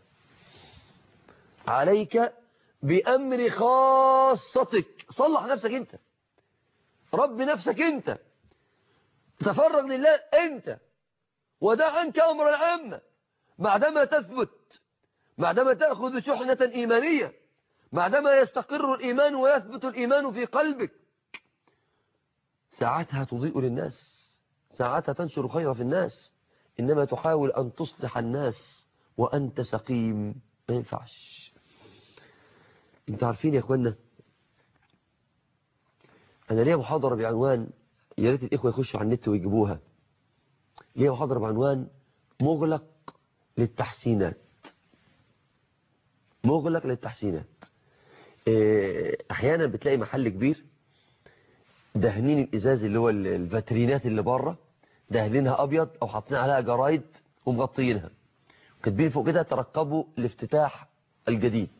عليك بأمر خاصتك، صلح نفسك انت، رب نفسك انت، تفرغ لله انت، ودع عنك أمر العامة. بعدما تثبت، بعدما تأخذ شحنة إيمانية، بعدما يستقر الإيمان ويثبت الإيمان في قلبك، ساعتها تضيء للناس، ساعتها تنشر خير في الناس. إنما تحاول أن تصلح الناس وأنت سقيم، ما ينفعش. انتوا عارفين يا اخوانا، أنا ليا محاضرة بعنوان، يا ريت الإخوة يخشوا على النت ويجيبوها، ليا محاضرة بعنوان مغلق للتحسينات. مغلق للتحسينات. أحيانا بتلاقي محل كبير دهنين الإزاز اللي هو الفاترينات اللي بره، دهنينها أبيض أو حاطين عليها جرايد ومغطيينها، كاتبين فوق كده ترقبوا الافتتاح الجديد.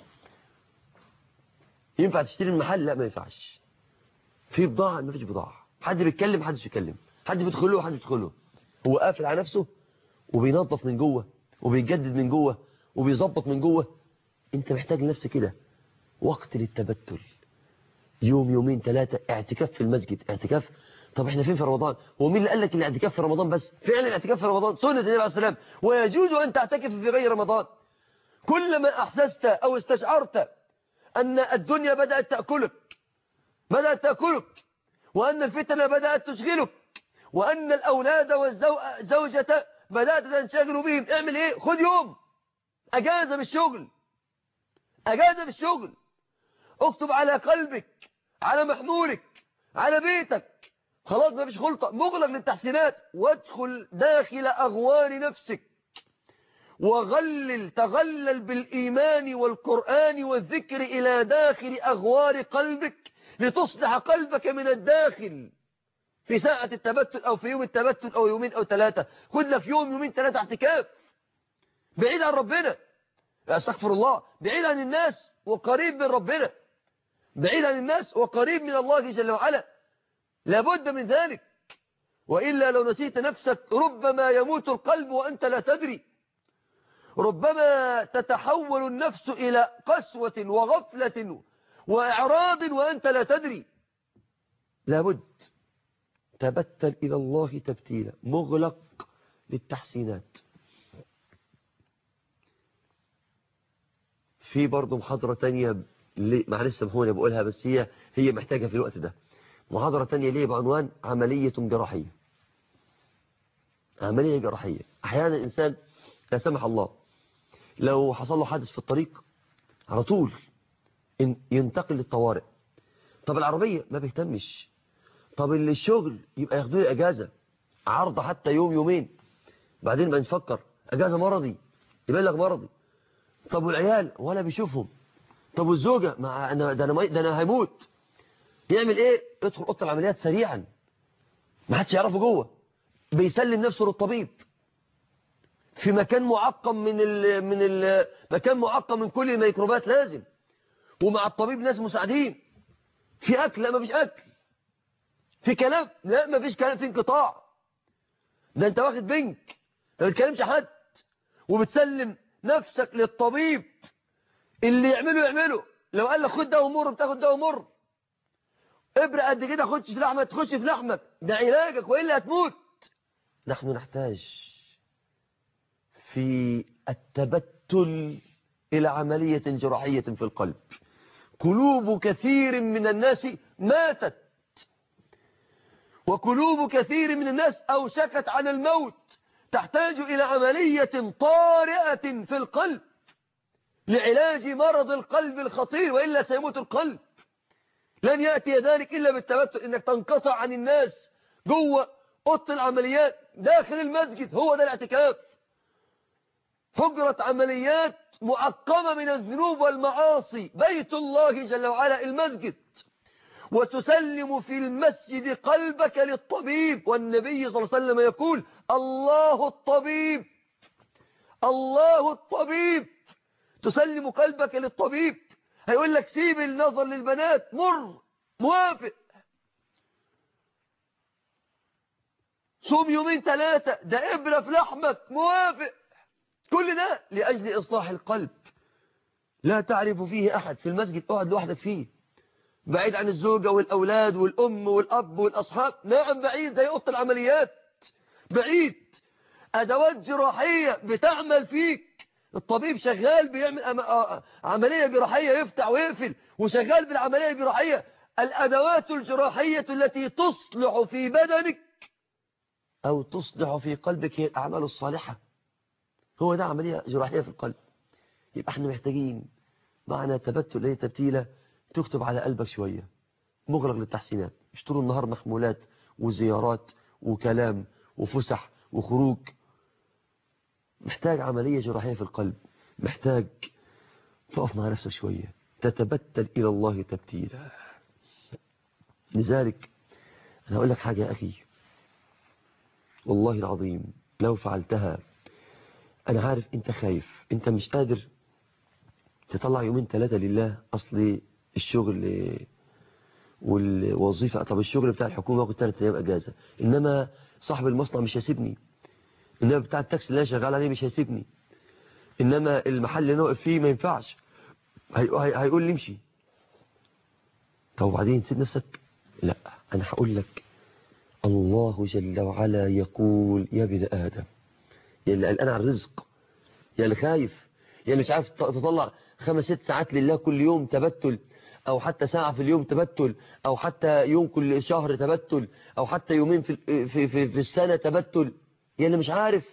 ينفع تشتري المحل؟ لا، ما ينفعش. في بضاعة؟ ما فيش بضاعة. حد بيتكلم؟ حدش بيتكلم. حد بيدخله وحد بيدخله. هو قافل على نفسه وبينظف من جوه وبيجدد من جوه وبيظبط من جوه. انت محتاج لنفسك كده وقت للتبتل، يوم يومين ثلاثة اعتكاف في المسجد. اعتكاف؟ طب احنا فين في رمضان؟ هو مين اللي قال لك الاعتكاف في رمضان بس؟ فعلا الاعتكاف في رمضان سنة النبي عليه السلام، ويجوز أن تعتكف في غير رمضان. كلما أحسست أو استشعرت أن الدنيا بدأت تأكلك، بدأت تأكلك، وأن الفتنة بدأت تشغلك، وأن الأولاد والزوجة بدأت تنشغل بهم، اعمل ايه؟ خد يوم أجازة بالشغل، أجازة بالشغل. اكتب على قلبك، على محمولك، على بيتك، خلاص ما فيش خلطة، مغلق للتحسينات. وادخل داخل أغوار نفسك وغلل، تغلل بالإيمان والقرآن والذكر إلى داخل أغوار قلبك لتصلح قلبك من الداخل. في ساعة التبتل أو في يوم التبتل أو يومين أو ثلاثة، خد لك يوم يومين ثلاثة اعتكاف بعيد عن ربنا، استغفر الله، بعيد عن الناس وقريب من ربنا، بعيد عن الناس وقريب من الله جل وعلا. لابد من ذلك، وإلا لو نسيت نفسك ربما يموت القلب وأنت لا تدري، ربما تتحول النفس إلى قسوة وغفلة وإعراض وأنت لا تدري. لابد تبتل إلى الله تبتيلا، مغلق للتحسينات. في برضه محاضرة تانية، معلش سامحوني بقولها بس هي هي محتاجة في الوقت ده. محاضرة تانية ليه بعنوان عملية جراحية. عملية جراحية. أحيانا الإنسان لا سمح الله لو حصل له حادث في الطريق على طول ينتقل للطوارئ. طب العربية ما بيهتمش. طب اللي الشغل يبقى ياخدوا لي أجازة عرضة حتى يوم يومين، بعدين ما نفكر أجازة مرضي يبلغ مرضي. طب والعيال ولا بيشوفهم. طب والزوجة مع أنا ده أنا ده أنا هيموت. يعمل إيه؟ يدخل أوضة العمليات سريعا، ما حدش يعرفه جوه، بيسلم نفسه للطبيب في مكان معقم من ال من ال مكان معقم من كل الميكروبات لازم، ومع الطبيب ناس مساعدين. في أكل؟ لا ما فيش أكل. في كلام؟ لا ما فيش كلام، في انقطاع. ده أنت واخد بنك ما بتكلمش حد وبتسلم نفسك للطبيب اللي يعمله يعمله. لو قال لك خد ده ومر بتاخد ده ومر، ابرة قد كده خدش في لحمك تخش في لحمك، ده علاجك وإلا هتموت. نحن نحتاج في التبتل إلى عملية جراحية في القلب. قلوب كثير من الناس ماتت، وقلوب كثير من الناس أوشكت على الموت، تحتاج إلى عملية طارئة في القلب لعلاج مرض القلب الخطير، وإلا سيموت القلب. لن يأتي ذلك إلا بالتبتل، إنك تنقطع عن الناس جوه أوضة العمليات داخل المسجد، هو ده الاعتكاف. حجرة عمليات معقمة من الذنوب والمعاصي، بيت الله جل وعلا المسجد، وتسلم في المسجد قلبك للطبيب. والنبي صلى الله عليه وسلم يقول الله الطبيب، الله الطبيب. تسلم قلبك للطبيب، هيقول لك سيب النظر للبنات، مر، موافق. صوم يومين ثلاثة، ده إبرة في لحمك، موافق. كل ده لأجل إصلاح القلب. لا تعرف فيه أحد في المسجد، اقعد لوحدك فيه، بعيد عن الزوجة والأولاد والأم والأب والأصحاب. نعم بعيد، زي أوضة العمليات بعيد. أدوات جراحية بتعمل فيك، الطبيب شغال بيعمل عملية جراحية، يفتح ويقفل وشغال بالعملية الجراحية. الأدوات الجراحية التي تصلح في بدنك أو تصلح في قلبك هي الأعمال الصالحة. هو ده عملية جراحية في القلب. يبقى احنا محتاجين معنا تبتل، ايه تبتيلة تكتب على قلبك شوية، مغرق للتحسينات، مش طول النهار محمولات وزيارات وكلام وفسح وخروج. محتاج عملية جراحية في القلب، محتاج تقف مع نفسك شوية، تتبتل إلى الله تبتيلا. لذلك أنا أقول لك حاجة يا أخي، والله العظيم لو فعلتها، أنا عارف أنت خايف، أنت مش قادر تطلع يومين ثلاثة لله، أصل الشغل والوظيفة. طب الشغل بتاع الحكومة واخد ثلاث أيام أجازة، إنما صاحب المصنع مش هيسيبني، إنما بتاع التاكسي اللي أنا شغال عليه مش هيسيبني، إنما المحل اللي أنا واقف فيه ما ينفعش، هيقول لي امشي. طب وبعدين تسيب نفسك؟ لا، أنا هقول لك الله جل وعلا يقول يا ابن آدم، يا اللي قلقان على الرزق، يا اللي خايف، يا اللي مش عارف تطلع خمس ست ساعات لله كل يوم تبتل، أو حتى ساعة في اليوم تبتل، أو حتى يوم كل شهر تبتل، أو حتى يومين في, في, في, في السنة تبتل، يا اللي مش عارف.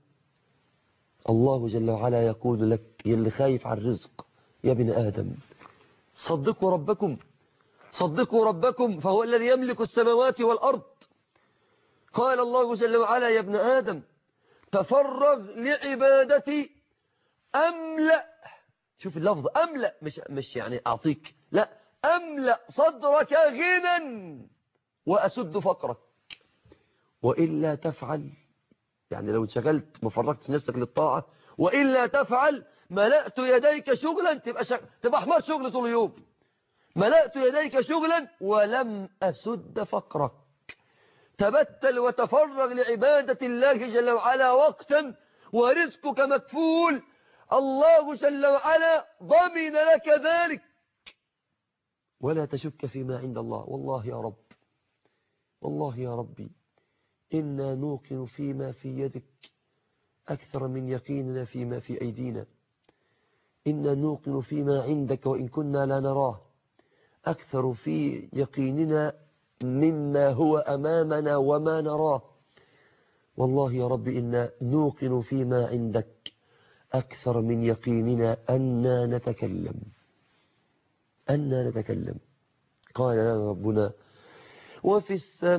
الله جل وعلا يقول لك يا اللي خايف على الرزق، يا ابن آدم صدقوا ربكم، صدقوا ربكم فهو الذي يملك السماوات والأرض. قال الله جل وعلا يا ابن آدم تفرغ لعبادتي أملأ، شوف اللفظ أملأ، مش, مش يعني أعطيك، لا، أملأ صدرك غنى وأسد فقرك، وإلا تفعل، يعني لو انشغلت ما فرغتش نفسك للطاعة، وإلا تفعل ملأت يديك شغلا، تبقى, شغ... تبقى حمار شغل طول اليوم، ملأت يديك شغلا ولم أسد فقرك. تبتل وتفرغ لعبادة الله جل وعلا وقتا ورزقك مكفول، الله جل وعلا ضمن لك ذلك. ولا تشك فيما عند الله، والله يا رب، والله يا ربي إنا نوقن فيما في يدك أكثر من يقيننا فيما في أيدينا، إنا نوقن فيما عندك وإن كنا لا نراه أكثر في يقيننا مما هو أمامنا وما نراه. والله يا رب إنا نوقن فيما عندك أكثر من يقيننا أننا نتكلم، أننا نتكلم. قال لنا ربنا وفي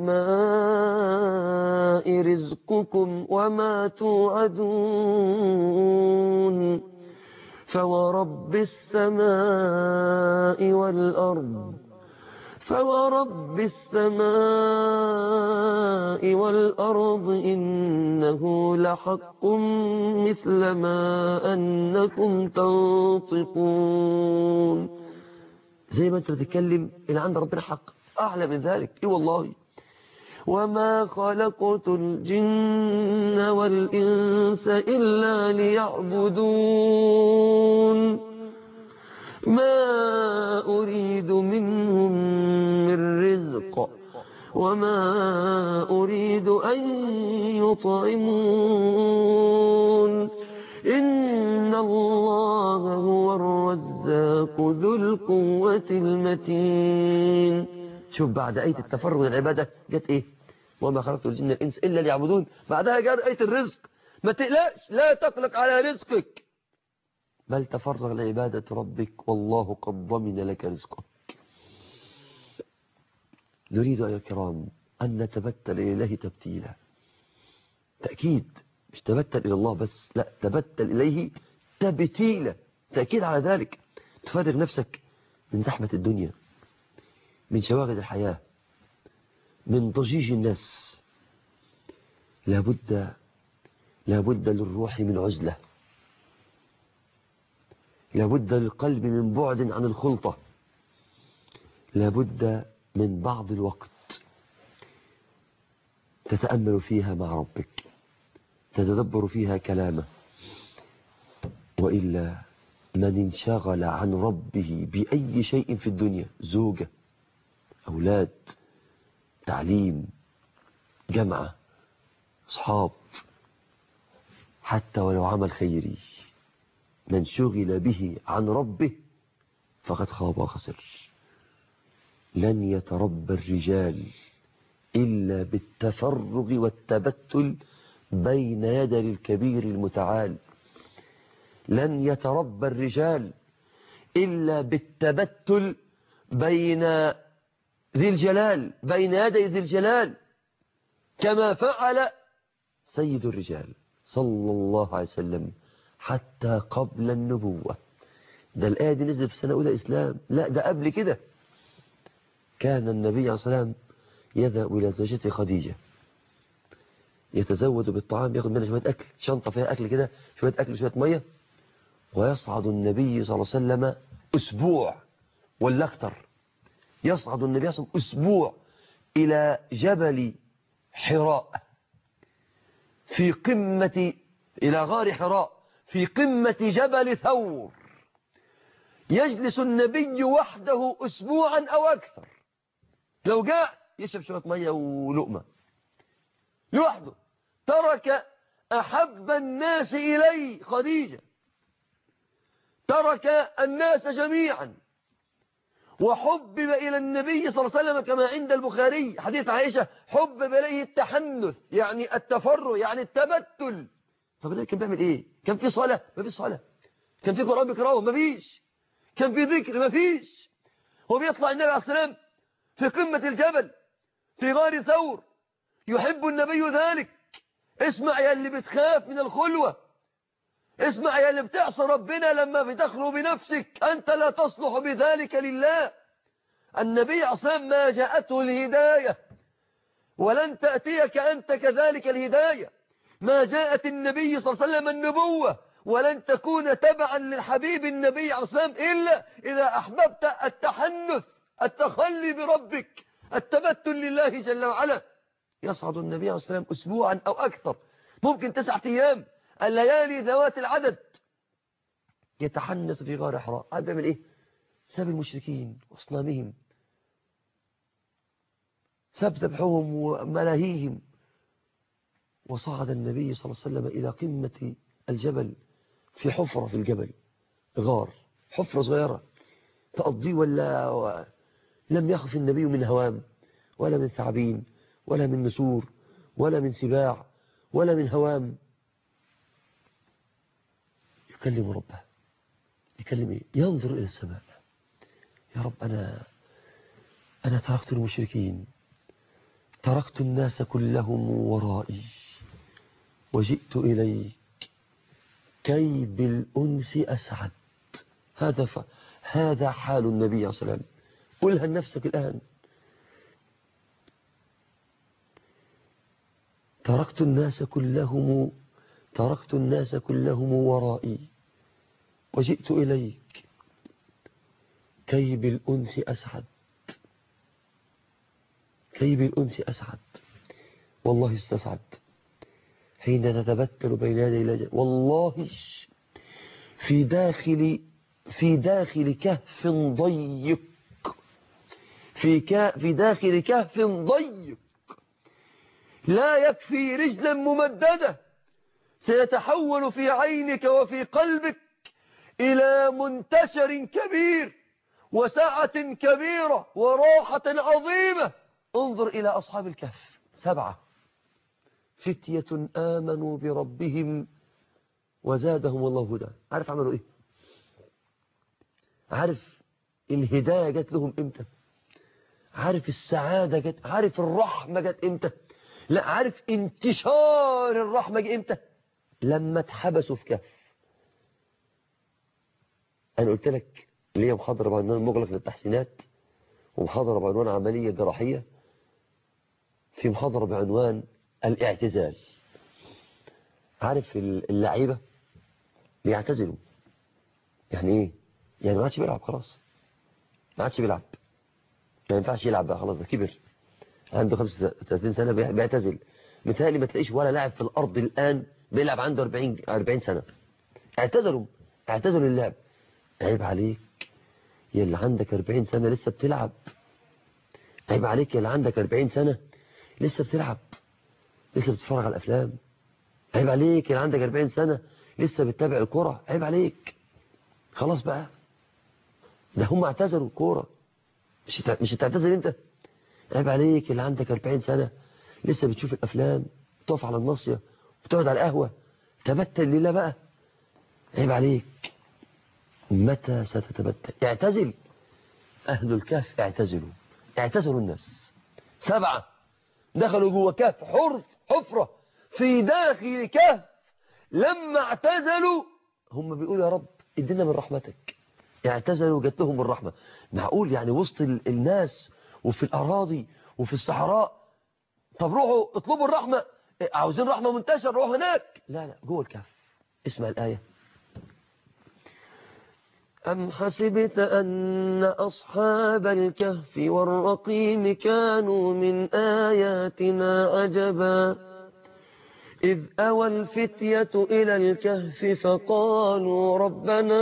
السماء رزقكم وما توعدون فورب السماء والأرض فورب السماء والأرض إنه لحق مثل ما أنكم تنطقون. زي ما أنت بتتكلم إن عند ربنا حق، أعلى من ذلك. إيه والله وما خلقت الجن والإنس إلا ليعبدون ما أريد منهم من رزق وما أريد أن يطعمون إن الله هو الرزاق ذو القوة المتين. شوف بعد آية التفرغ للعبادة جت إيه؟ وما خلقت الجن والإنس إلا ليعبدون. بعدها جاء آية الرزق. ما تقلقش، لا تقلق على رزقك، بل تفرغ لعبادة ربك والله قد ضمن لك رزقك. نريد أيها الكرام أن نتبتل إلى الله تبتيلا. تأكيد، مش تبتل إلى الله بس، لا، تبتل إليه تبتيلا. تأكيد على ذلك. تفرغ نفسك من زحمة الدنيا، من شواغل الحياة، من ضجيج الناس. لابد لابد للروح من عزلة، لابد للقلب من بعد عن الخلطة، لابد من بعض الوقت تتأمل فيها مع ربك، تتدبر فيها كلامه. وإلا من انشغل عن ربه بأي شيء في الدنيا، زوجة، أولاد، تعليم، جامعة، أصحاب، حتى ولو عمل خيري، من شغل به عن ربه فقد خاب وخسر. لن يتربى الرجال إلا بالتفرغ والتبتل بين يدي الكبير المتعال. لن يتربى الرجال إلا بالتبتل بين ذي الجلال، بين يدي ذي الجلال، كما فعل سيد الرجال صلى الله عليه وسلم حتى قبل النبوة. ده الآية دي نزل في سنة أولى إسلام، لا ده قبل كده. كان النبي عليه الصلاة والسلام يذهب إلى زوجته خديجة، يتزود بالطعام، ياخد منها شوية أكل، شنطة فيها أكل كده، شوية أكل شوية مية، ويصعد النبي صلى الله عليه وسلم أسبوع ولا أكثر. يصعد النبي صلى الله عليه وسلم أسبوع إلى جبل حراء، في قمة، إلى غار حراء في قمة جبل ثور. يجلس النبي وحده أسبوعا أو أكثر، لو جاء يشرب شوية مية ولقمة لوحده. ترك أحب الناس إليه خديجة، ترك الناس جميعا، وحبب إلى النبي صلى الله عليه وسلم كما عند البخاري حديث عائشة، حبب إليه التحنث، يعني التفرغ، يعني التبتل. طب ده كان بيعمل إيه؟ كان في صلاة؟ ما فيش صلاة. كان في قرآن بيقرأه؟ ما فيش. كان في ذكر؟ ما فيش. هو بيطلع النبي عليه الصلاة والسلام في قمة الجبل في غار ثور، يحب النبي ذلك. اسمع يا اللي بتخاف من الخلوة، اسمع يا اللي بتعصى ربنا لما بتخلو بنفسك، أنت لا تصلح بذلك لله. النبي عليه الصلاة والسلام ما جاءته الهداية، ولن تأتيك أنت كذلك الهداية. ما جاءت النبي صلى الله عليه وسلم النبوة، ولن تكون تبعا للحبيب النبي عليه الصلاة والسلام إلا إذا أحببت التحنث، التخلي بربك، التبتل لله جل وعلا. يصعد النبي عليه الصلاة والسلام أسبوعا أو أكثر، ممكن تسعة أيام، الليالي ذوات العدد، يتحنث في غار حراء. قاعد بيعمل إيه؟ ساب المشركين وأصنامهم، ساب ذبحهم وملاهيهم، وصعد النبي صلى الله عليه وسلم إلى قمة الجبل في حفرة في الجبل، غار، حفرة صغيرة تقضي، ولا لم يخف النبي من هوام، ولا من ثعابين، ولا من نسور، ولا من سباع، ولا من هوام. يكلم ربه، يكلم إيه؟ ينظر إلى السماء. يا رب أنا أنا تركت المشركين، تركت الناس كلهم ورائي، وجئت إليك كي بالأنس أسعد. هذا ف... هذا حال النبي عليه الصلاة والسلام. قلها لنفسك الآن. تركت الناس كلهم تركت الناس كلهم ورائي، وجئت إليك كي بالأنس أسعد، كي بالأنس أسعد. والله استسعد حين تتبتل بين يدي الله والله في داخل في داخل كهف ضيق في ك... في داخل كهف ضيق لا يكفي رجلا ممددة سيتحول في عينك وفي قلبك إلى منتشر كبير وسعة كبيرة وراحة عظيمة. انظر إلى أصحاب الكهف سبعة فتية آمنوا بربهم وزادهم الله هدى. عارف عملوا إيه؟ عارف الهداية جت لهم إمتى؟ عارف السعادة جت، عارف الرحمة جت إمتى؟ لا، عارف انتشار الرحمة جت إمتى؟ لما اتحبسوا في كهف. أنا قلت لك ليه محاضرة بعنوان مغلق للتحسينات، ومحاضرة بعنوان عملية جراحية، في محاضرة بعنوان الاعتزال. عارف اللعيبة بيعتزلوا يعني ايه؟ يعني ما عادش بيلعب خلاص، ما عادش بيلعب، ما ينفعش يلعب بقى خلاص، ده كبر عنده خمسة وثلاثين سنة بيعتزل. متهيألي ما تلاقيش ولا لاعب في الأرض الآن بيلعب عنده أربعين أربعين سنة. اعتزلوا اعتزلوا اللعب. عيب عليك يا اللي عندك أربعين سنة لسه بتلعب، عيب عليك يا اللي عندك أربعين سنة لسه بتلعب، لسه بتتفرج على الأفلام، عيب عليك يا اللي عندك أربعين سنة لسه بتتابع الكرة، عيب عليك خلاص بقى. ده هم اعتزلوا الكورة، مش مش هتعتزل انت. عيب عليك اللي عندك أربعين سنة لسه بتشوف الأفلام، بتقف على الناصية، بتقعد على القهوة، تبتل لله بقى، عيب عليك. متى ستتبتل؟ اعتزل. أهل الكهف اعتزلوا، اعتزلوا الناس. سبعة دخلوا جوه كهف، حرف حفرة في داخل كهف. لما اعتزلوا هم بيقولوا يا رب ادينا من رحمتك. اعتزلوا جات لهم الرحمة. معقول يعني وسط الناس وفي الأراضي وفي الصحراء؟ طب روحوا اطلبوا الرحمة، عاوزين رحمة منتشرة روحوا هناك. لا لا، جوه الكهف. اسمع الآية: أم حسبت أن أصحاب الكهف والرقيم كانوا من آياتنا عجبا إذ أوى الفتية إلى الكهف فقالوا ربنا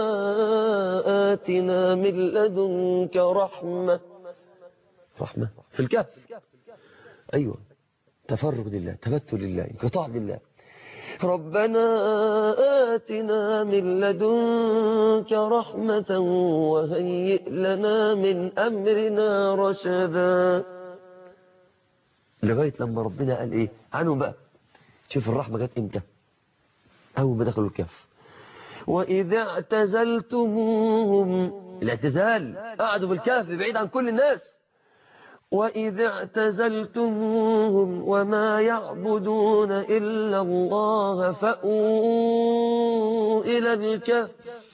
آتنا من لدنك رحمة. رحمة في الكهف، أيوة، تفرغ لله، تبتل لله، انقطاع لله. ربنا آتنا من لدنك رحمة وهيئ لنا من أمرنا رشدا. لغاية لما ربنا قال إيه عنهم بقى. شوف الرحمة جت إمتى؟ أول ما دخلوا الكهف. وإذا اعتزلتموهم، الاعتزال، قعدوا في الكهف بعيد عن كل الناس. وإذا اعتزلتموهم وما يعبدون إلا الله فأووا إلى الكهف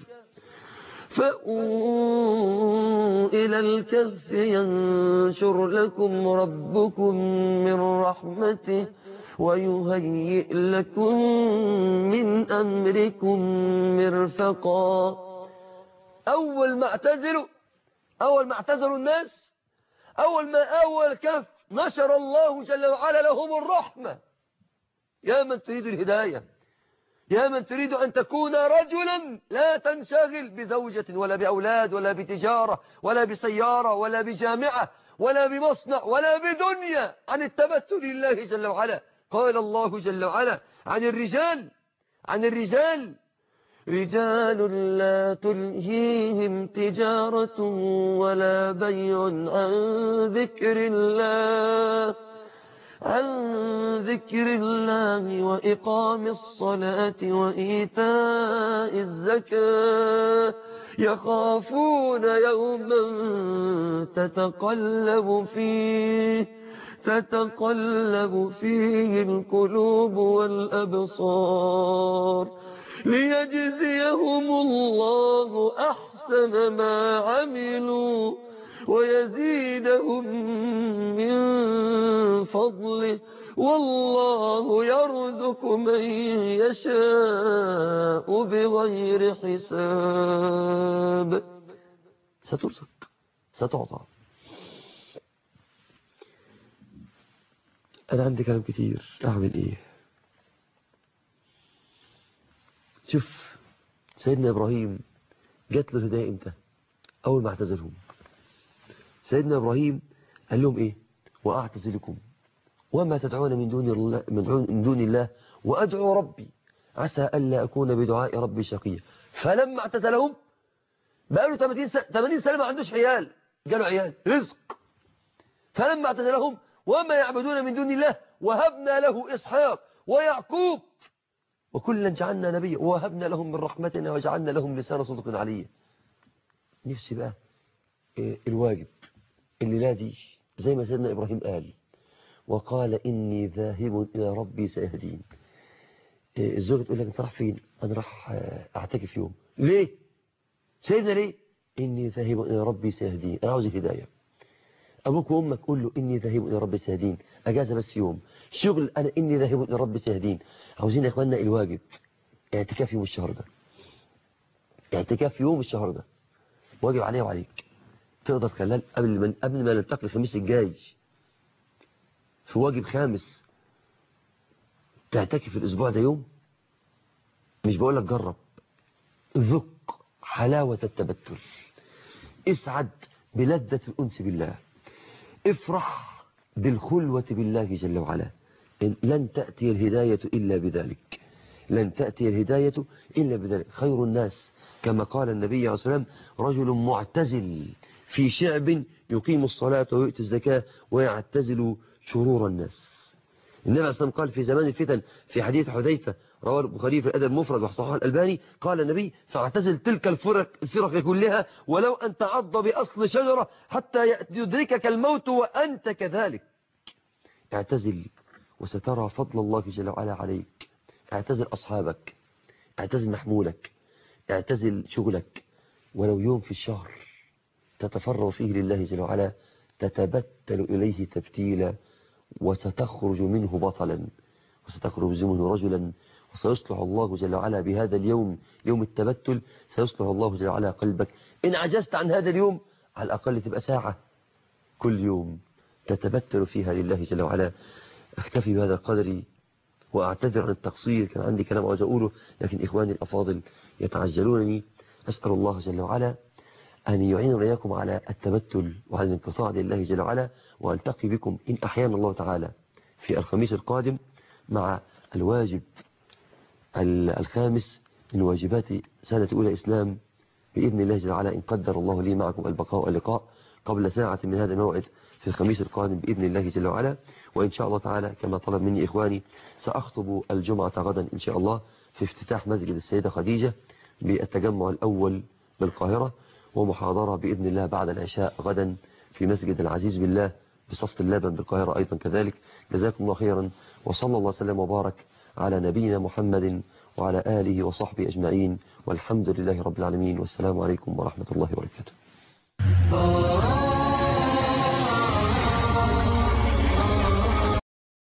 فأووا إلى الكهف ينشر لكم ربكم من رحمته ويهيئ لكم من أمركم مرفقا. أول ما اعتزلوا أول ما اعتزلوا الناس، أول ما أول الكهف نشر الله جل وعلا لهم الرحمة. يا من تريد الهداية، يا من تريد أن تكون رجلا لا تنشغل بزوجة ولا بأولاد ولا بتجارة ولا بسيارة ولا بجامعة ولا بمصنع ولا بدنيا، عن التبتل لله جل وعلا. قال الله جل وعلا عن الرجال عن الرجال رجال لا تلهيهم تجارة ولا بيع عن ذكر الله عن ذكر الله وإقام الصلاة وإيتاء الزكاة يخافون يوما تتقلب فيه تتقلب فيه القلوب والأبصار ليجزيهم الله أحسن ما عملوا ويزيدهم من فضله والله يرزق من يشاء بغير حساب. سترزق، ستعطى. أنا عندي كلام كتير، أعمل إيه؟ شوف سيدنا إبراهيم جات له الهداية إمتى؟ أول ما اعتزلهم. سيدنا إبراهيم قال لهم إيه؟ وأعتزلكم وما تدعون من دون الله من دون الله وأدعو ربي عسى ألا أكون بدعاء ربي شقيا. فلما اعتزلهم بقى له ثمانين سنة ما عندوش عيال، جاله عيال رزق. فلما اعتزلهم وما يعبدون من دون الله وهبنا له إسحاق ويعقوب وكلا جعلنا نبيا ووهبنا لهم من رحمتنا وجعلنا لهم لسان صدق عليا. نفسي بقى الواجب الليلة دي زي ما سيدنا إبراهيم قال وقال إني ذاهب إلى ربي سيهدين. الزوجة تقول لك أنت راح فين؟ أنا راح أعتكف يوم. ليه؟ سيدنا ليه؟ إني ذاهب إلى ربي سيهدين. أنا عاوز الهداية. أبوك وأمك قول له إني ذاهب إلى ربي سيهدين. أجازة بس يوم شغل أنا إني ذاهب إلى ربي سيهدين. عاوزين يا إخواننا الواجب اعتكاف يوم الشهر ده. اعتكاف يوم الشهر ده واجب عليه وعليك. تقدر خلال قبل ما قبل ما نلتقي الخميس الجاي في واجب خامس تعتكف الأسبوع ده يوم. مش بقول لك جرب، ذق حلاوة التبتل، اسعد بلذة الأنس بالله، افرح بالخلوة بالله جل وعلا. لن تأتي الهداية إلا بذلك، لن تأتي الهداية إلا بذلك. خير الناس كما قال النبي عليه الصلاة والسلام رجل معتزل في شعب يقيم الصلاة ويؤتي الزكاة ويعتزل شرور الناس. النبي عليه الصلاة والسلام قال في زمان الفتن في حديث حذيفة رواه البخاري في الأدب المفرد وصححه الألباني قال النبي فاعتزل تلك الفرق الفرق كلها ولو أن تعض بأصل شجرة حتى يدركك الموت وأنت كذلك. اعتزل وسترى فضل الله جل وعلا عليك. اعتزل أصحابك، اعتزل محمولك، اعتزل شغلك، ولو يوم في الشهر تتفرغ فيه لله جل وعلا تتبتل إليه تبتيلا وستخرج منه بطلا وستخرج منه رجلا وسيصلح الله جل وعلا بهذا اليوم يوم التبتل. سيصلح الله جل وعلا قلبك. إن عجزت عن هذا اليوم على الأقل تبقى ساعة كل يوم تتبتل فيها لله جل وعلا. أكتفي بهذا القدر وأعتذر عن التقصير، كان عندي كلام عاوز أقوله لكن إخواني الأفاضل يتعجلونني. أسأل الله جل وعلا أن يعين وإياكم على التبتل وعلى الانقطاع لله جل وعلا، وألتقي بكم إن أحيانا الله تعالى في الخميس القادم مع الواجب الخامس من واجبات سنة أولى إسلام بإذن الله جل وعلا، إن قدر الله لي معكم البقاء واللقاء قبل ساعة من هذا الموعد في الخميس القادم بإذن الله جل وعلا. وإن شاء الله تعالى كما طلب مني إخواني سأخطب الجمعة غدا إن شاء الله في افتتاح مسجد السيدة خديجة بالتجمع الأول بالقاهرة، ومحاضرة بإذن الله بعد العشاء غدا في مسجد العزيز بالله بصفت اللبن بالقاهرة أيضا كذلك. جزاكم الله خيرا وصلى الله وسلم وبارك على نبينا محمد وعلى آله وصحبه أجمعين والحمد لله رب العالمين والسلام عليكم ورحمة الله وبركاته.